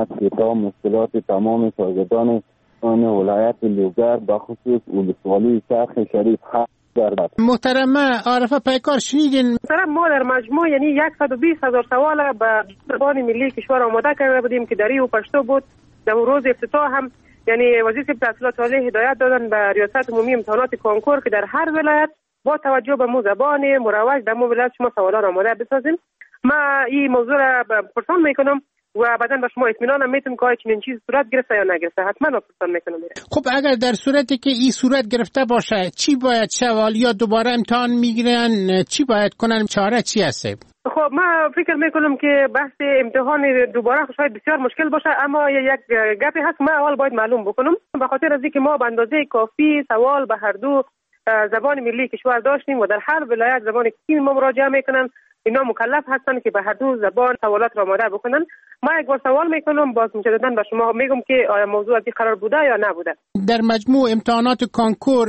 تا مشکلات تمام شاگردان ولایت لوگر به خصوص ولسوالی شرق شریف حل گردد. محترم عارف پیکار، شنیدین؟ محترم، ما در مجموع یعنی 120,000 سوال به زبان ملی کشور آماده کرده بودیم که دری و پشتو بود. در روز افتتاح هم یعنی وزیر تحصیلات عالی هدایت دادن به ریاست عمومی امتحانات کانکور که در هر ولایت با توجه به مو زبان مروج در مو ولایت شما سوالا را آماده بسازیم. ما این موضوع را پرسان میکنم و بعدا به شما اطمینان میتونم که چنین چیز صورت گرفته یا نگرفته. حتما پرسان میکنم. خب اگر در صورتی که این صورت گرفته باشه چی باید شود؟ یا دوباره امتحان میگیرن؟ چی باید کنن؟ چاره چی هست؟ خب ما فکر میکنم که بحث امتحان دوباره شاید بسیار مشکل باشه، اما یک گپی هست ما اول باید معلوم بکنم. به خاطر از اینکه ما به اندازه کافی سوال به هر دو زبان ملی کشور داشتیم و در هر ولایت زبان کی ما مراجعه میکنن، اینا مکلف هستن که به هر دو زبان سوالات را آماده بکنن. ما یک بار سوال میکنم، باز مجددا به شما میگم که آیا موضوع از این قرار بوده یا نبوده. در مجموع امتحانات کانکور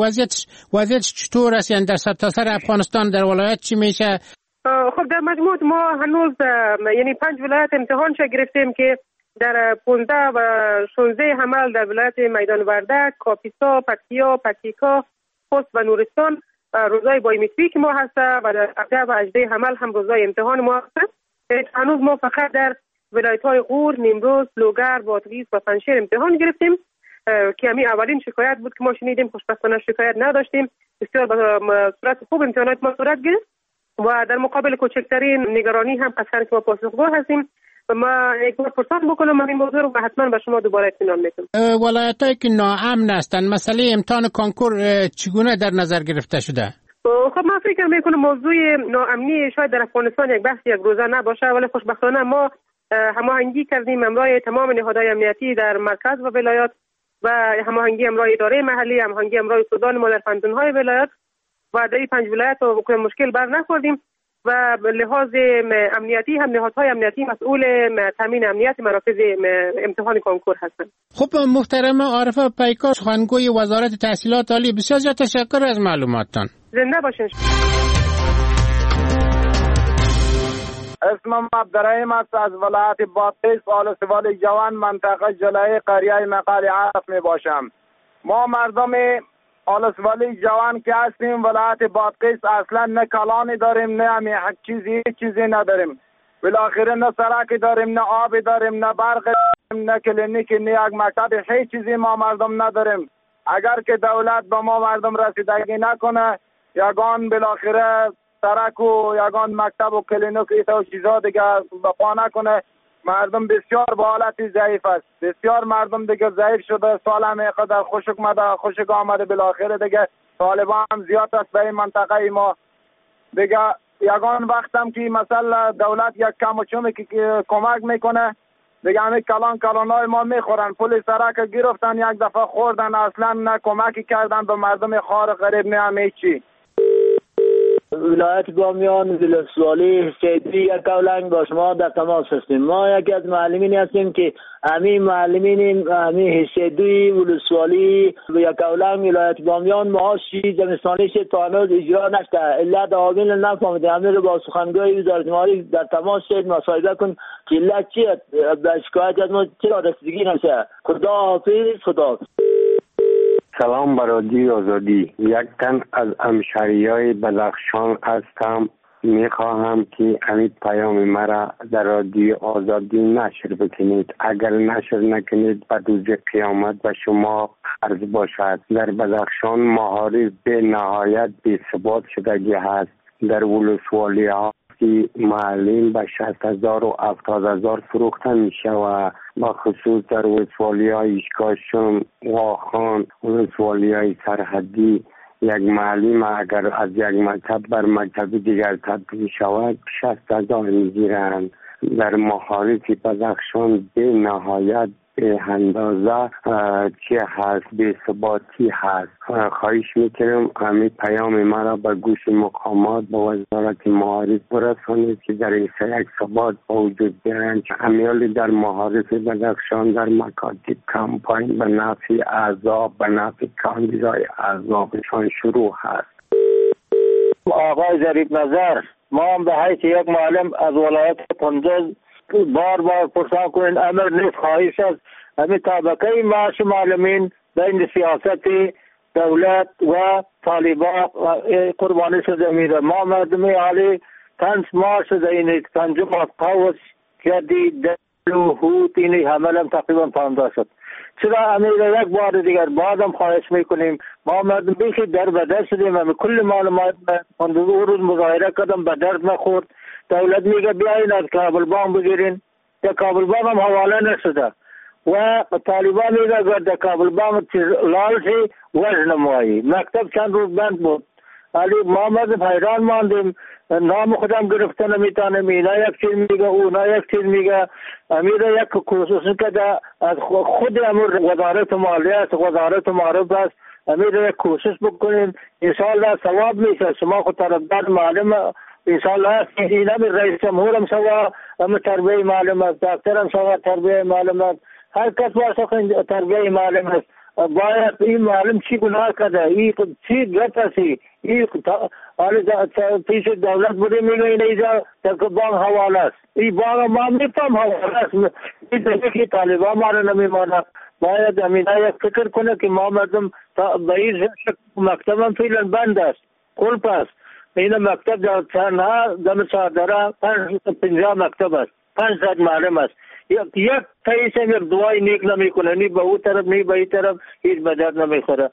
وضعیت چطور است؟ یعنی در سرتاسر افغانستان در ولایت چی میشه؟ خب در مجموع ما هنوز یعنی 5 ولایت امتحانش گرفتیم که در 15 و 16 حمل در ولایت میدان وردک، کاپیسا، پکتیکا، خوست و نورستان روزای بایومتریک ما هست و در 17 و 18 حمل هم روزای امتحان ما هست. هنوز ما فقط در ولایت‌های غور، نیمروز، لوگر، بادغیس و پنجشیر امتحان گرفتیم که همین اولین شکایت بود که ما شنیدیم. خوشبختانه شکایت نداشتیم. بسیار به صورت خوب امتحانات ما صورت گرفت و در مقابل کوچکترین نگرانی هم قطعاً که ما پاسخگو هستیم. و ما یک بار پرسان بکنم من این موضوع رو و حتما به شما دوباره اطمینان میدم. ولایتایی که ناامن هستند، مسئله امتحان کانکور چگونه در نظر گرفته شده؟ خب من فکر میکنم موضوع ناامنی شاید در افغانستان یک بحث یک روزه نباشه، ولی خوشبختانه ما هماهنگی کردیم امرای تمام نهادهای امنیتی در مرکز و ولایات و هماهنگی امرای اداره محلی، هماهنگی امرای سودان ما در پنجونهای ولایات و در این 5 ولایت رو مشکل بر نخوردیم و به لحاظ امنیتی هم نهادهای امنیتی مسئول تامین امنیت مراکز امتحان کانکور هستند. خب محترم عارف پیکار، سخنگوی وزارت تحصیلات عالی، بسیار زیاد تشکر از معلوماتتان. زنده باشین. اسمم عبدالرحیم است از ولایت بادغیس، ولسوالی جوان، منطقه جلای قریه مقال عرف می باشم. ما مردم ولسوالی جوان که هستیم ولایت بادغیس اصلا نه کلانی داریم، نه همی چیزی نداریم. بالاخره نه سرک داریم، نه آب داریم، نه برق داریم، نه کلینیک، نه یک مکتب، هیچ چیزی ما مردم نداریم. اگر که دولت به ما مردم رسیدگی نکنه، یگان بالاخره سرک و یگان مکتب و کلینیک و چیزا دیگه بپا نکنه، مردم بسیار به حالت ضعیف است. بسیار مردم دیگه ضعیف شده. سال هم اینقدر خوشک آمده. بالاخره دیگه طالبان هم زیاد است به این منطقه ما. دیگه یگان وقتم که مثلا دولت یک کم و چومی که کمک میکنه دیگه همه کلانای ما میخورن. پول سرک گرفتن یک دفعه خوردن، اصلا نه کمکی کردن به مردم خار غریب نه همه چی. ولایت بامیان ولسوالی سیدی یک کولنگ با شما در تماس هستیم. ما یکی از معلمین هستیم که همین معلمین همین سیدی ولسوالی یک کولنگ ولایت بامیان معاشی زمستانی شد تا هنوز اجرا نشده. علت عامل نفهمیده. همین رو با سخنگوی وزارت معارف در تماس شد مصاحبه کن که علت چیه، به شکایت از ما چرا رسیدگی نشه. خدا حافظ. سلام بر رادیو آزادی. یک تن از همشهریای بدخشان هستم. میخواهم که همین پیام مرا در رادیو آزادی نشر بکنید. اگر نشر نکنید به روز قیامت به شما عرض باشد. در بدخشان مهارز به نهایت بی ثبات شدگی هست. در ولسوالی ها که معلم به 60,000 و 70,000 فروخته میشه و با خصوص در ولسوالی های ایشکاشم، واخان، ولسوالی های سرحدی یک معلم اگر از یک مکتب بر مکتب دیگر تبدیل شود 60,000 میگیرند. در مخارج بدخشان به نهایت به اندازه چی هست، به ثباتی هست. خواهش میکنم همین پیام مرا به گوش مقامات به وزارت معارف برسانید که در این یک ثبات وجود بیارند. امیالی در معارف بدخشان در مکاتب کمپاین به نفع اعضا، به نفع کاندیدای اعضابشان شروع هست. آقای ظریف نظر، ما هم به حیث یک معلم از ولایت کندز بار پرسان کنین امر نیست. خواهش است همین طبقه معاش معلمین بین سیاست دولت و طالبان قربانی شده میره. ما مردمی حالی تنس معاش این تنجم از قوس جدید دلوهوت اینی حملم تقریبا 15 شد. چرا امیر یک بار دیگر بعدم خواهش میکنیم ما مردم بیخی در بدر شدیم. همین کل معلومات دو روز مظاهره کردم به درد نخورد. دولت میگه بیاین از کابل بانک بگیرین. در کابل بانک هم حواله نشده و طالبان میگه اگر در کابل بانک لال شی وزن مایی. مکتب چند روز بند بود. علی ما مردم حیران ماندیم. نام خودم گرفته نمیتانم. اینا یک چیز میگه اونا یک چیز میگه. امیر یک خصوصی که از خود امور وزارت مالیه است، وزارت معارف است. امیر یک کوشش بکنیم انشاءالله ثواب میشه. شما خود طرفدار معلم انشاءالله این هم رئیس جمهور هم شما هم تربیه معلم است، دکتر هم شما تربیه معلم است، هر کس باشه تربیه معلم است. باید این معلم چی گناه کرده، این چی گفت هستی، این پیش دولت بوده میگه این ایجا تک بانک حواله است. این بانک ما میفهم حواله است. این دیگه که طالبان ما رو نمیمانه. باید امینه یک فکر کنه که ما مردم به این مکتب هم فیلن بند است، قلب است. این مکتب در تنها دم چهاردره 50 مکتب است، 500 معلم است. یک تاییش هم یک دعای نیک نمی کنه، نی به او طرف نی به این طرف هیچ به درد نمی خوره.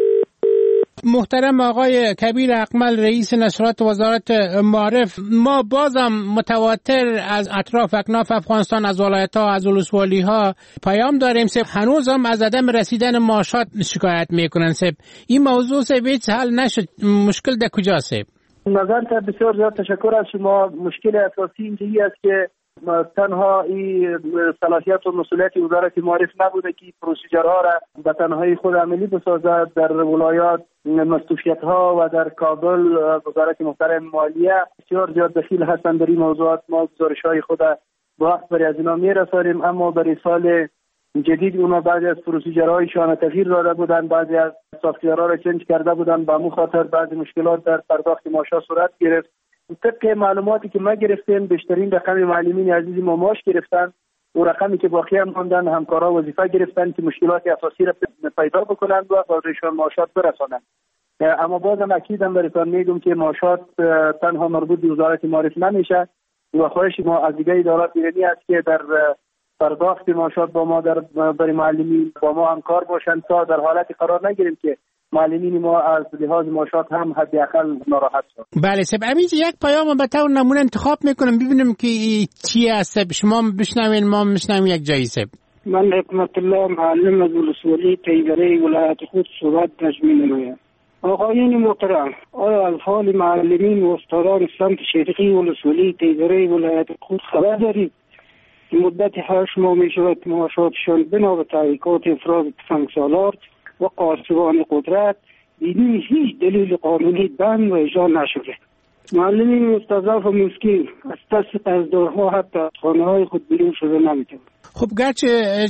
محترم آقای کبیر اقمل رئیس نشرات وزارت معارف، ما بازم متواتر از اطراف اکناف افغانستان، از ولایت ها، از ولسوالی ها پیام داریم هنوز هم از عدم رسیدن معاشات شکایت میکنن. این موضوع هیچ حل نشد. مشکل در کجاست؟ نظر تا بسیار زیاد تشکر از شما. مشکل اساسی اینجایی است که تنها این صلاحیت و مسئولیت وزارت معارف نبوده که پروسیجرها را به تنهایی خود عملی بسازد. در ولایات مستوفیت ها و در کابل وزارت محترم مالیه بسیار زیاد دخیل هستند در این موضوعات. ما گزارش های خود با وقت برای از اینا میرسانیم، اما برای سال جدید اونا بعضی از پروسیجرهایشان تغییر داده بودن، بعضی از سافتیرها را چنج کرده بودن. به همون خاطر بعضی مشکلات در پرداخت معاشات صورت گرفت. طبق معلوماتی که ما گرفتیم بیشترین رقم معلمین عزیز ما معاش گرفتن و رقمی که باقی هم ماندن همکارا وظیفه گرفتن که مشکلات اساسی را پیدا بکنند و بازشان معاشات برسانند. اما بازم اکیدم براتون میگم که معاشات تنها مربوط به وزارت معارف نمیشه و خواهش ما از دیگه ادارات ایرانی است که در پرداخت معاشات با ما برای معلمین با ما همکار باشند تا در حالتی قرار نگیریم که معلمین ما از لحاظ معاشات هم حداقل ناراحت شد. بله سب امیج یک پیام به طور نمونه انتخاب میکنم ببینم که چی است. شما بشنوین ما بشنویم یک جایی سب. من حکمت الله معلم از ولسوالی تیگره ولایت خود صحبت تجمیل نمایم. آقایان محترم، آیا از حال معلمین و استادان سمت شرقی ولسوالی تیگره ولایت خود خبر دارید؟ مدت 8 ماه می شود معاشاتشان بنا به تحقیقات افراد تفنگسالار و قاصدان قدرت بدون هیچ دلیل قانونی بند و اجرا نشده. معلمین مستضعف و مسکین از دست قرضدارها حتی از خانه‌های خود بیرون شده نمی‌توانند. خب گرچه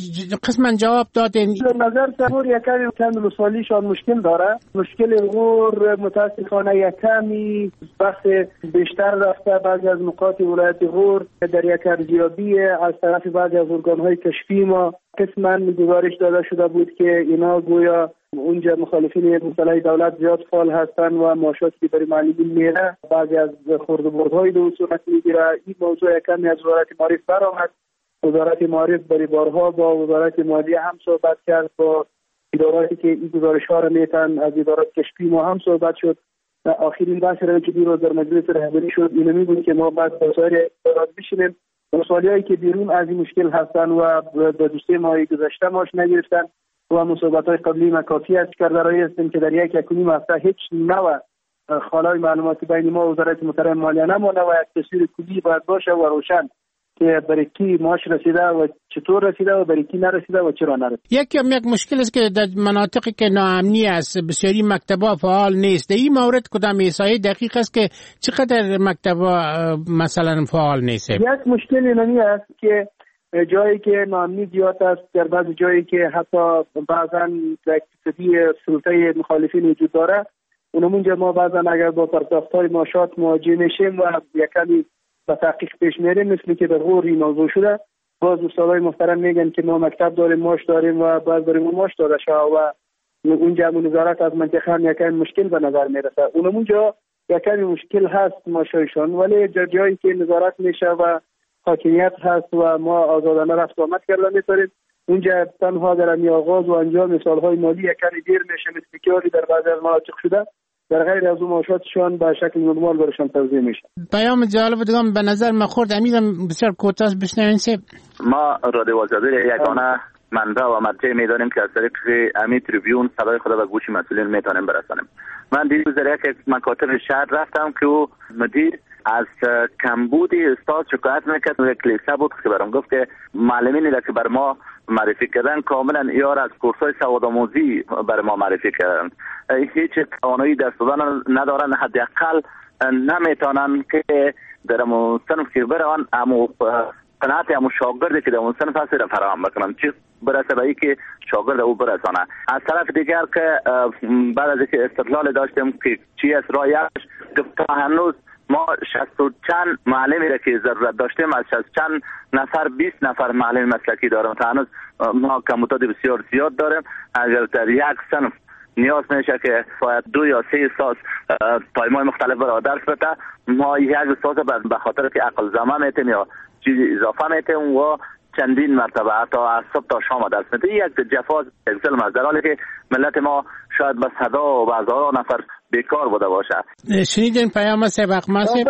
قسما جواب دادین، نظر تغییر یکمی کم ولسوالیشان مشکل داره. مشکل غور متاسفانه یکمی بخش بیشتر رفته. بعضی از نقاط ولایت غور در یک ارزیابی از طرف بعضی از ارگان‌های کشفی ما قسما گزارش داده شده بود که اینا گویا اونجا مخالفین مسئله دولت زیاد فعال هستند و معاشاتی که برای معلمین میره بعضی از خرده‌بردهای دو صورت میگیره. این موضوع یکمی از وزارت معارف برآمد. وزارت معارف برای بارها با وزارت مالیه هم صحبت کرد، با اداراتی که این گزارش‌ها را میتن از ادارات کشفی ما هم صحبت شد. آخرین بحث را که دیروز در مجلس رهبری شد اینو میگوید که ما بعد با سایر ادارات بشینیم مسائلی که بیرون از این مشکل هستن و به دوسته ماهی گذشته ماش نگرفتن و مصاحبت‌های قبلی مکافی است کرده رایی هستیم که در یک هفته هیچ نوع خالای معلوماتی بین ما و وزارت محترم مالیه نمونه و یک تصویر کلی باید باشه و روشن که برای کی معاش رسیده و چطور رسیده و برای کی نرسیده و چرا نرسیده. یک مشکل است که در مناطقی که ناامنی است بسیاری مکتب‌ها فعال نیست. در این مورد کدام احصایه دقیق است که چقدر مکتب‌ها مثلا فعال نیست؟ یک مشکل اینمی است که جایی که ناامنی زیاد است، در بعضی جایی که حتی بعضا اقتصادی سلطه مخالفین وجود داره، اونمونجا ما بعضا اگر با پرداخت‌های معاشات مواجه میشیم و یکمی با تحقیق پیش میریم، مثل که در غور این موضوع شده. باز استادای محترم میگن که ما مکتب داریم ماش داریم و باز داریم ماش داده شده و اونجا نظارت از منطقه هم یکم مشکل به نظر میرسه. اونمونجا یکم مشکل هست ماشایشان، ولی جایی که نظارت میشه و حاکمیت هست و ما آزادانه رفت و آمد کردن میتونیم، اونجا تنها در امی آغاز و انجام سالهای مالی یکم دیر میشه، مثل که در بعضی از مناطق شده. در غیر از اون معاشاتشان به شکل نرمال برشان توزیع میشه. پیام جالب دیگه به نظر من خورد امیدم بسیار کوتاه بشنوین سب. ما رادیو آزادی یگانه منبع و مرجع می‌دانیم که از طریق امی تریبیون صدای خود به گوش مسئولین میتونیم برسانیم. من دیروز در یک مکاتب شهر رفتم که او مدیر از کمبود استاد شکایت میکرد. یک لیسه بود که برام گفت که معلمینی که بر ما معرفی کردن کاملا یار از کورس‌های سوادآموزی بر ما معرفی کردن، هیچ توانایی دست دادن ندارن، حداقل نمیتونن که در اون صنف که برن امو قناعت امو شاگردی که در اون صنف هست را فراهم بکنن، چی برسه به که شاگرد او برسانه. از طرف دیگر که بعد از اینکه استدلال داشتیم که چی است رایش، تا هنوز ما 60 و چند معلمی را که ضرورت داشتیم از 60 چند نفر 20 نفر معلم مسلکی داریم. تا هنوز ما کمبود بسیار زیاد داریم. اگر در یک صنف نیاز میشه که باید 2 یا 3 استاد تایم‌های مختلف برای درس بده، ما یک استاد به خاطر که عقل زمان میتیم یا چیزی اضافه میتیم و چندین مرتبه حتی از صبح تا شام درس میده. یک جفا یک ظلم است، در حالی که ملت ما شاید به صدا و هزاران نفر بیکار بوده باشه. شنیدین پیام سبق ماسه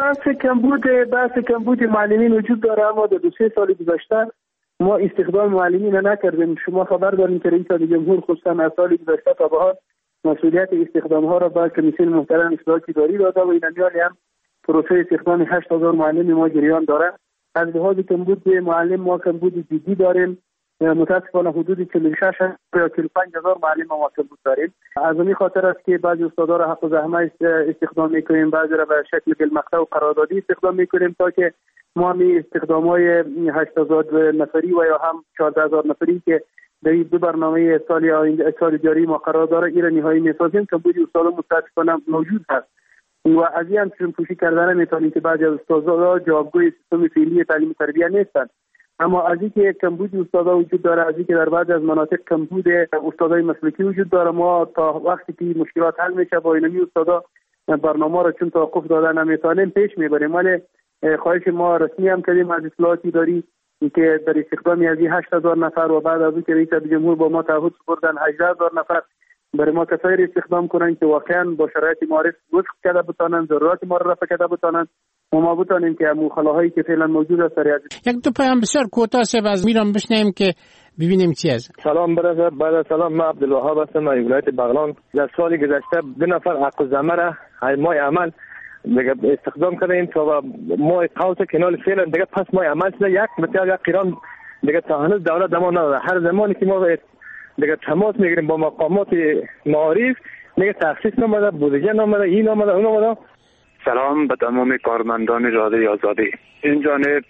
بحث کمبود معلمین وجود داره، اما در 2-3 سال گذشته ما استخدام معلمین نکردیم. شما خبر دارین که رئیس جمهور خصوصا از سال گذشته تا به حال مسئولیت استخدام ها را به کمیسیون محترم اصلاحات اداری داده و این میال هم پروسه استخدام 8000 معلم ما جریان داره. از لحاظ کمبود معلم ما کمبود جدی داریم. متاسفانه حدود 46 یا 45000 معلم ما کمبود داریم. از این خاطر است که بعضی استادا را حق و زحمت استخدام میکنیم، بعضی را به شکل بالمقطع و قراردادی استخدام میکنیم تا که ما می استخدام‌های 8000 نفری و یا هم 14000 نفری که در این 2 برنامه سال جاری ما قرار داره ایران نهایی میسازیم. کمبود استادا متاسفانه موجود هست و از این هم پوشی کردن میتونیم که بعضی از استادا جوابگوی سیستم فعلی تعلیم تربیت نیستند. اما از اینکه کمبود استادا وجود داره، از اینکه در بعضی از مناطق کمبود استادای مسلکی وجود داره، ما تا وقتی که مشکلات حل میشه با اینمی استادا برنامه را چون توقف دادن نمیتونیم پیش میبریم. ولی خواهش ما رسمی هم کردیم از اطلاعات اداری که در استخدام از 8000 نفر و بعد از اینکه رئیس جمهور با ما تعهد سپردن 18000 نفر برای ما کسایی را استخدام کنن که واقعا با شرایط معارف وفق کرده بتانن، ضرورات ما را رفع کرده بتانن و ما بتانیم که مخالفهایی که فعلا موجود است سریع یک دو پیام بسیار کوتاه از میرم بشنیم که ببینیم چی است. سلام برادر، بعد از سلام، من عبدالوهاب هستم از ولایت بغلان. در سال گذشته 2 نفر حق الزمه را مای عمل دیگه استخدام کردیم تا مای قوس کنال فعلا دیگه پس مای عمل شده یک متر یک قران دیگه تا هنوز دولت دما نداده. هر زمانی که ما دیگه تماس میگیریم با مقامات معارف دیگه تخصیص نمیده، بودجه نمیده، این نمیده، اون نمیده. سلام به تمام کارمندان رادیو آزادی. این جانب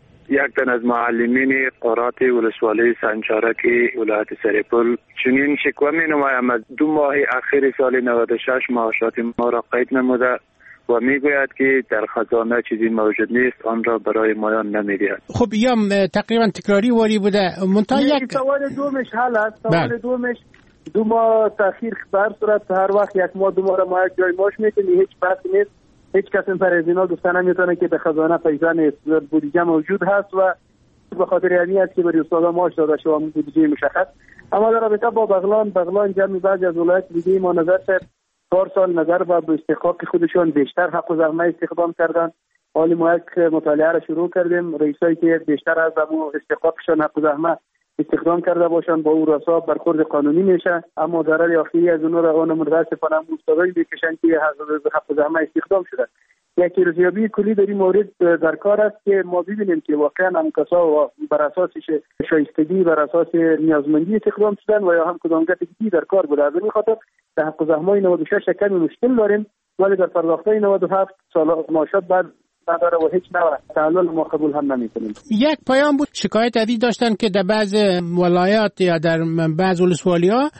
یک تن از معلمین قرات ولسوالی سنجارکی ولایت سرپل چنین شکوه می نمایم از 2 ماه اخیر سال 96 معاشات ما را قید نموده و میگوید که در خزانه چیزی موجود نیست، آن را برای مایان نمیدهد. خب یا تقریبا تکراری واری بوده. منتها یک سوال دومش حل است. سوال دومش 2 ماه تاخیر بر صورت هر وقت 1 ماه 2 ماه را ما یک جای ماش میتونی، هیچ بحث نیست. هیچ کس پر از اینا گفتن نمیتونه که به خزانه پیدا نیست، بودجه موجود هست و به خاطر یعنی است که برای استادا معاش داده شده بودجه مشخص. اما در رابطه با بغلان جمعی بعضی از ولایت دیگه ما نظر کرد 4 سال نظر به استحقاق خودشون بیشتر حق و زحمه استخدام کردن. حالی ما یک مطالعه را شروع کردیم، رئیسایی که بیشتر از استحقاقشون حق و زحمه استخدام کرده باشن با او رسا برخورد قانونی میشه، اما ضرر آخری از اونها را متاسفانه مستقیم میکشن که حق و زحمه استخدام شده. یک ارزیابی کلی در این مورد در کار است که ما ببینیم که واقعا هم کسا بر اساس شایستگی، بر اساس نیازمندی استخدام شدن و یا هم کدامگاه دیگه در کار بوده. از این خاطر در حق و زحمه 96 کمی مشکل داریم، ولی در پرداخته 97 سال معاشات بعد نداره و هیچ نوع تعلل ما قبول هم نمی‌کنیم. یک پیام بود شکایت عدید داشتن که در بعض ولایات یا در بعض ولسوالی‌ها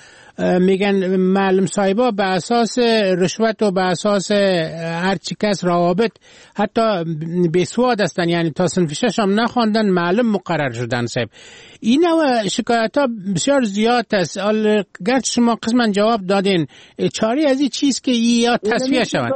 میگن معلم صاحبا به اساس رشوت و به اساس هر چی کس روابط حتی بیسواد هستن، یعنی تا صنف 6 هم نخواندن معلم مقرر شدن صاحب. این نوع شکایت ها بسیار زیاد است. گرچه شما قسما جواب دادین، چاری از این چیز که یا تصفیه شوند.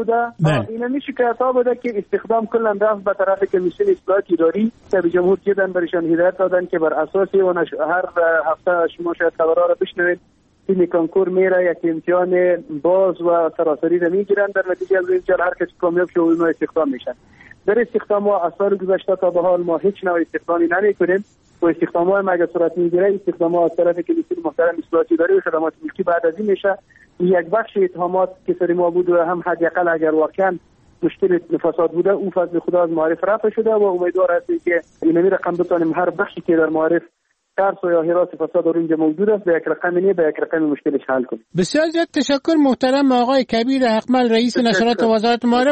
این شکایت ها بوده که استخدام کلا رفت به طرف کمیسیون اصلاحات اداری که به جمهور دیدن برشان هدایت دادن که بر اساس اون هر هفته شما شاید خبرها را بشنوید این کنکور میره یک امتحان باز و سراسری را میگیرن، در نتیجه از این هر کسی کامیاب شه اونها استخدام میشن. در استخدام ها از سال گذشته تا به حال ما هیچ نوع استخدامی نمیکنیم و استخدام ها اگر صورت میگیره استخدام ها از طرف کمیسیون محترم اصلاحات اداری و خدمات ملکی بعد از این میشه. یک بخش اتهامات که سر ما بود و هم حداقل اگر واقعا مشکل فساد بوده او فضل خدا از معارف رفع شده و امیدوار هستیم که این رقم بتونیم هر بخشی که در معارف ترس و یا حراس فساد در اینجا موجود است به یک رقم نیه به یک رقم مشکلش حل کنیم. بسیار زیاد تشکر محترم آقای کبیر حقمل رئیس نشرات وزارت معارف.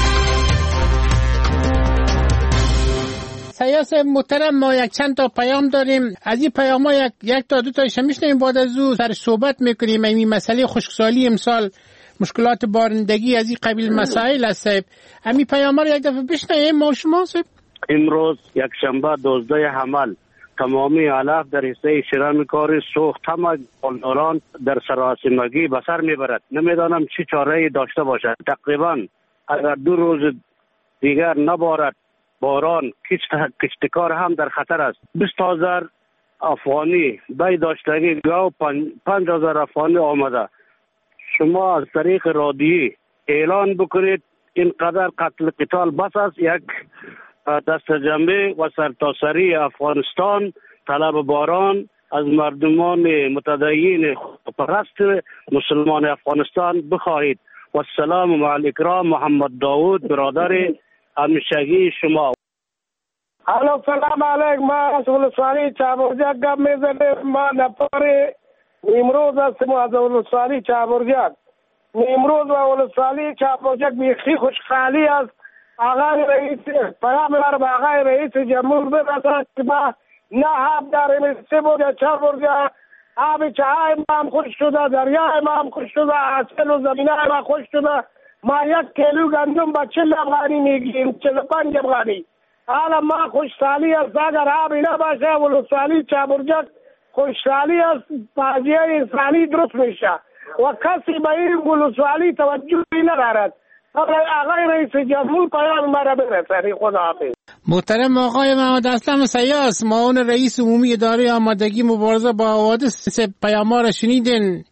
سیاس محترم ما یک چند تا پیام داریم، از این پیام ها یک تا 2 تایش میشنیم، بعد از او سر صحبت میکنیم. این مسئله خشکسالی امسال، مشکلات بارندگی، از این قبیل مسائل است. همین پیام ها رو یک دفعه بشنیم ما شما صاحب. امروز یک شنبه 12 حمل تمامی علف در حصه شرمکاری سوخت همه قلدران در سراسیمگی به سر میبرد. نمیدانم چی چاره داشته باشد. تقریبا اگر 2 روز دیگر نبارد باران کشتکار هم در خطر است. 20,000 افغانی بی داشتگی گاو 5,000 افغانی آمده. شما از طریق رادیویی اعلان بکنید اینقدر قتل قتال بس است. یک دست جمعی و سرتاسری افغانستان طلب باران از مردمان متدین پرست مسلمان افغانستان بخواهید. و السلام علیکم. محمد داوود برادر همیشگی شما. الو سلام علیکم. ما از ولسوالی چابرجک گپ میزنیم. ما نفر امروز هستیم از ولسوالی چابرجک. امروز و ولسوالی چابرجک بیخی خوشحالی است. آقای رئیس پیام را به آقای رئیس جمهور برساند که ما نه آب داریم، 3 برجه 4 برجه آب چای ما هم خوش شده، دریای ما هم خوش شده، حاصل و زمینه ما خوش شده. ما 1 کیلو گندم با 40 افغانی میگیریم، 45 افغانی. حالا ما خوشحالی است اگر آبی نباشه ولسوالی چابرجک خوشحالی است، بازی انسانی درست میشه و کسی به این ولسوالی توجهی ندارد. آقای رئیس جمهور پیام مرا برسانی. خدا حافظ. محترم آقای محمد اسلم سیاس، معاون رئیس عمومی اداره آمادگی مبارزه با حوادث، پیام را شنیدین.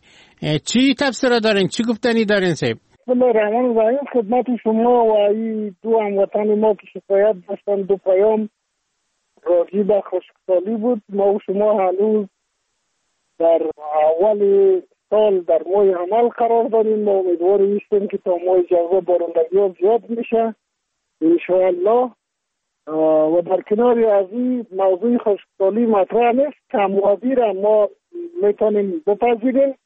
چی تفسیر دارین؟ چی گفتنی دارین صاحب؟ بسم الله الرحمن الرحیم. خدمت شما و این دو هموطن ما که شکایت داشتن، دو پیام راجع به خشکسالی بود. ما و شما هنوز در اول سال در ماه عمل قرار داریم. ما امیدوار هستیم که تا ماه جواب بارندگی ها زیاد میشه انشاءالله. و در کنار از این موضوع خشکسالی مطرح نیست، کم‌آبی را ما میتونیم بپذیریم.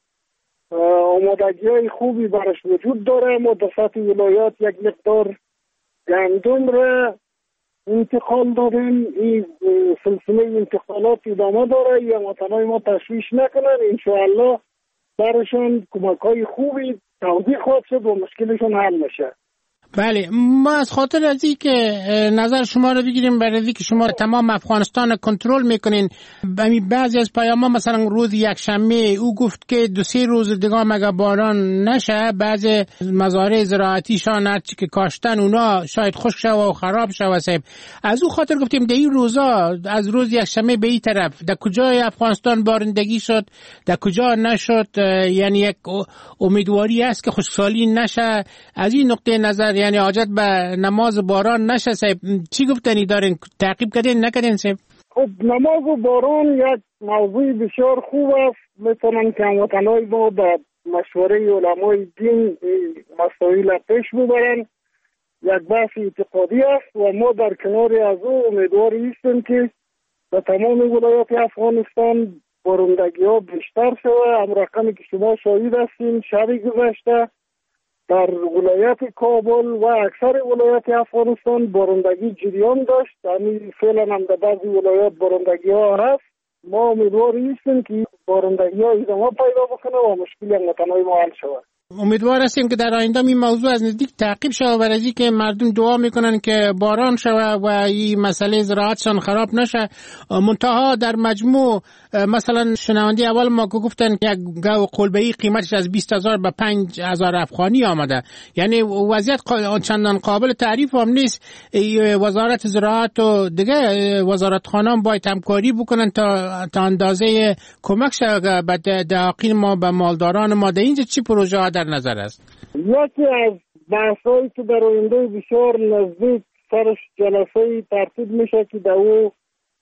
آمادگی های خوبی برش وجود داره. ما در سطح ولایات یک مقدار گندم را انتقال داریم. این سلسله انتقالات ادامه داره. یا هموطنان ما تشویش نکنن، انشاءالله برشان کمک های خوبی توضیح خواهد شد و مشکلشون حل میشه. بله، ما از خاطر از این که نظر شما رو بگیریم برای اینکه شما تمام افغانستان کنترل میکنین، بعضی از پیام‌ها مثلا روز یکشنبه او گفت که 2-3 روز دیگه مگه باران نشه، بعضی مزارع زراعتیشان هرچی که کاشتن اونا شاید خشک شوه و خراب شوه. صاحب از او خاطر گفتیم در این روزا از روز یکشنبه به این طرف در کجای افغانستان بارندگی شد، در کجا نشد، یعنی یک امیدواری است که خشکسالی نشه. از این نقطه نظر یعنی حاجت به نماز باران نشه. صاحب چی گفتنی دارین؟ تعقیب کردین نکردین صاحب؟ خب نماز باران یک موضوع بسیار خوب است. میتونن که هموطنان ما به مشوره علمای دین مسائل پیش ببرن. یک بحث اعتقادی است و ما در کنار از او امیدوار هستیم که به تمام ولایات افغانستان بارندگی ها بیشتر شده. هم رقمی که شما شاهد هستین شب گذشته در ولایت کابل و اکثر ولایات افغانستان بارندگی جریان داشت. یعنی فعلا هم در بعضی ولایات بارندگی ها هست. ما امیدوار هستیم که بارندگی ها ادامه پیدا بکنه و مشکل هموطنان ما حل شود. امیدوار هستیم که در آینده این موضوع از نزدیک تعقیب شود، برای اینکه مردم دعا میکنن که باران شود و این مسئله زراعتشان خراب نشه. منتها در مجموع مثلا شنونده اول ما که گفتن یک گاو قلبه‌ای قیمتش از 20,000 به 5,000 افغانی آمده، یعنی وضعیت چندان قابل تعریف هم نیست. وزارت زراعت و دیگه وزارتخانه‌ها باید همکاری بکنن تا اندازه کمک شود به دهقین ما، به مالداران ما. در اینجا چی پروژه ها در نظر است؟ یکی از بحثایی که در آینده بسیار نزدیک سرش جلسه ترتیب میشه که در او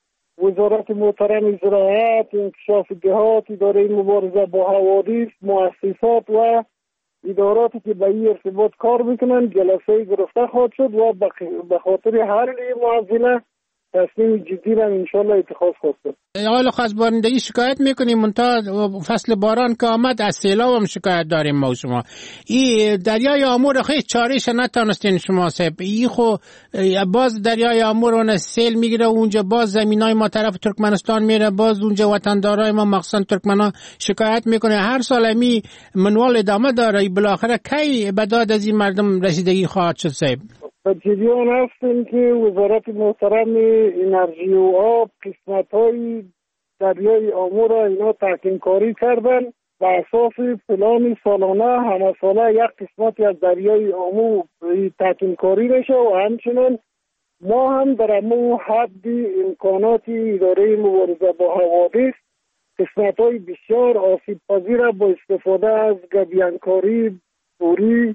وزارت محترم زراعت، انکشاف جهات، اداره مبارزه با حوادث، مؤسسات و اداراتی که به این ارتباط کار میکنن جلسه گرفته خواهد شد و به خاطر حل این معضله تصمیم جدی را انشالله اتخاذ خواهد شد. حالا خاص بارندگی شکایت میکنیم، منتها فصل باران که آمد از سیلاب هم شکایت داریم ما و شما. این دریای آمور خیلی چارهش نتانستین شما صاحب. این خو باز دریای آمور اون سیل میگیره، اونجا باز زمینای ما طرف ترکمنستان میره، باز اونجا وطندارای ما مخصوصا ترکمنا شکایت میکنه. هر سال امی منوال ادامه داره. بالاخره کی به داد از این مردم رسیدگی خواهد شد صاحب؟ جریان هستیم که وزارت محترم انرژی و آب قسمت های دریای آمور را اینا تحکیم کاری کردن. به اساس پلان سالانه همه ساله یک قسمتی از دریای آمور تحکیم کاری میشه و همچنین ما هم در امو حد امکاناتی اداره مبارزه با حوادث قسمت های بسیار آسیب پذیر با استفاده از گبیانکاری، بوری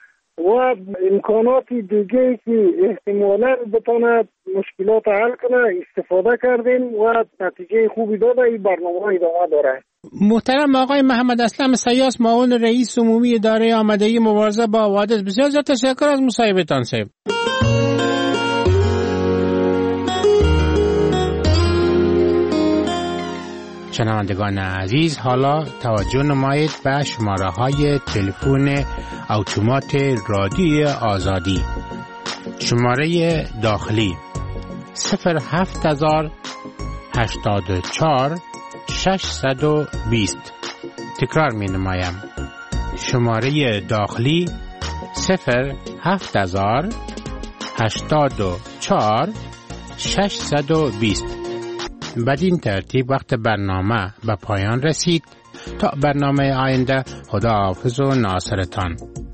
و امکانات دیگه که احتمالاً بتونه مشکلات حل کنه استفاده کردیم و نتیجه خوبی داده. این برنامه ادامه داره. محترم آقای محمد اسلم سیاس، معاون رئیس عمومی اداره آمادگی مبارزه با حوادث، بسیار زیاد تشکر از مصاحبتان صاحب. شنوندگان عزیز، حالا توجه نمایید به شماره های تلفن اتومات رادیوی آزادی. شماره داخلی 07084 620. تکرار می نمایم. شماره داخلی 07084 620. بدین ترتیب وقت برنامه به پایان رسید. تا برنامه آینده، خداحافظ و ناصرتان.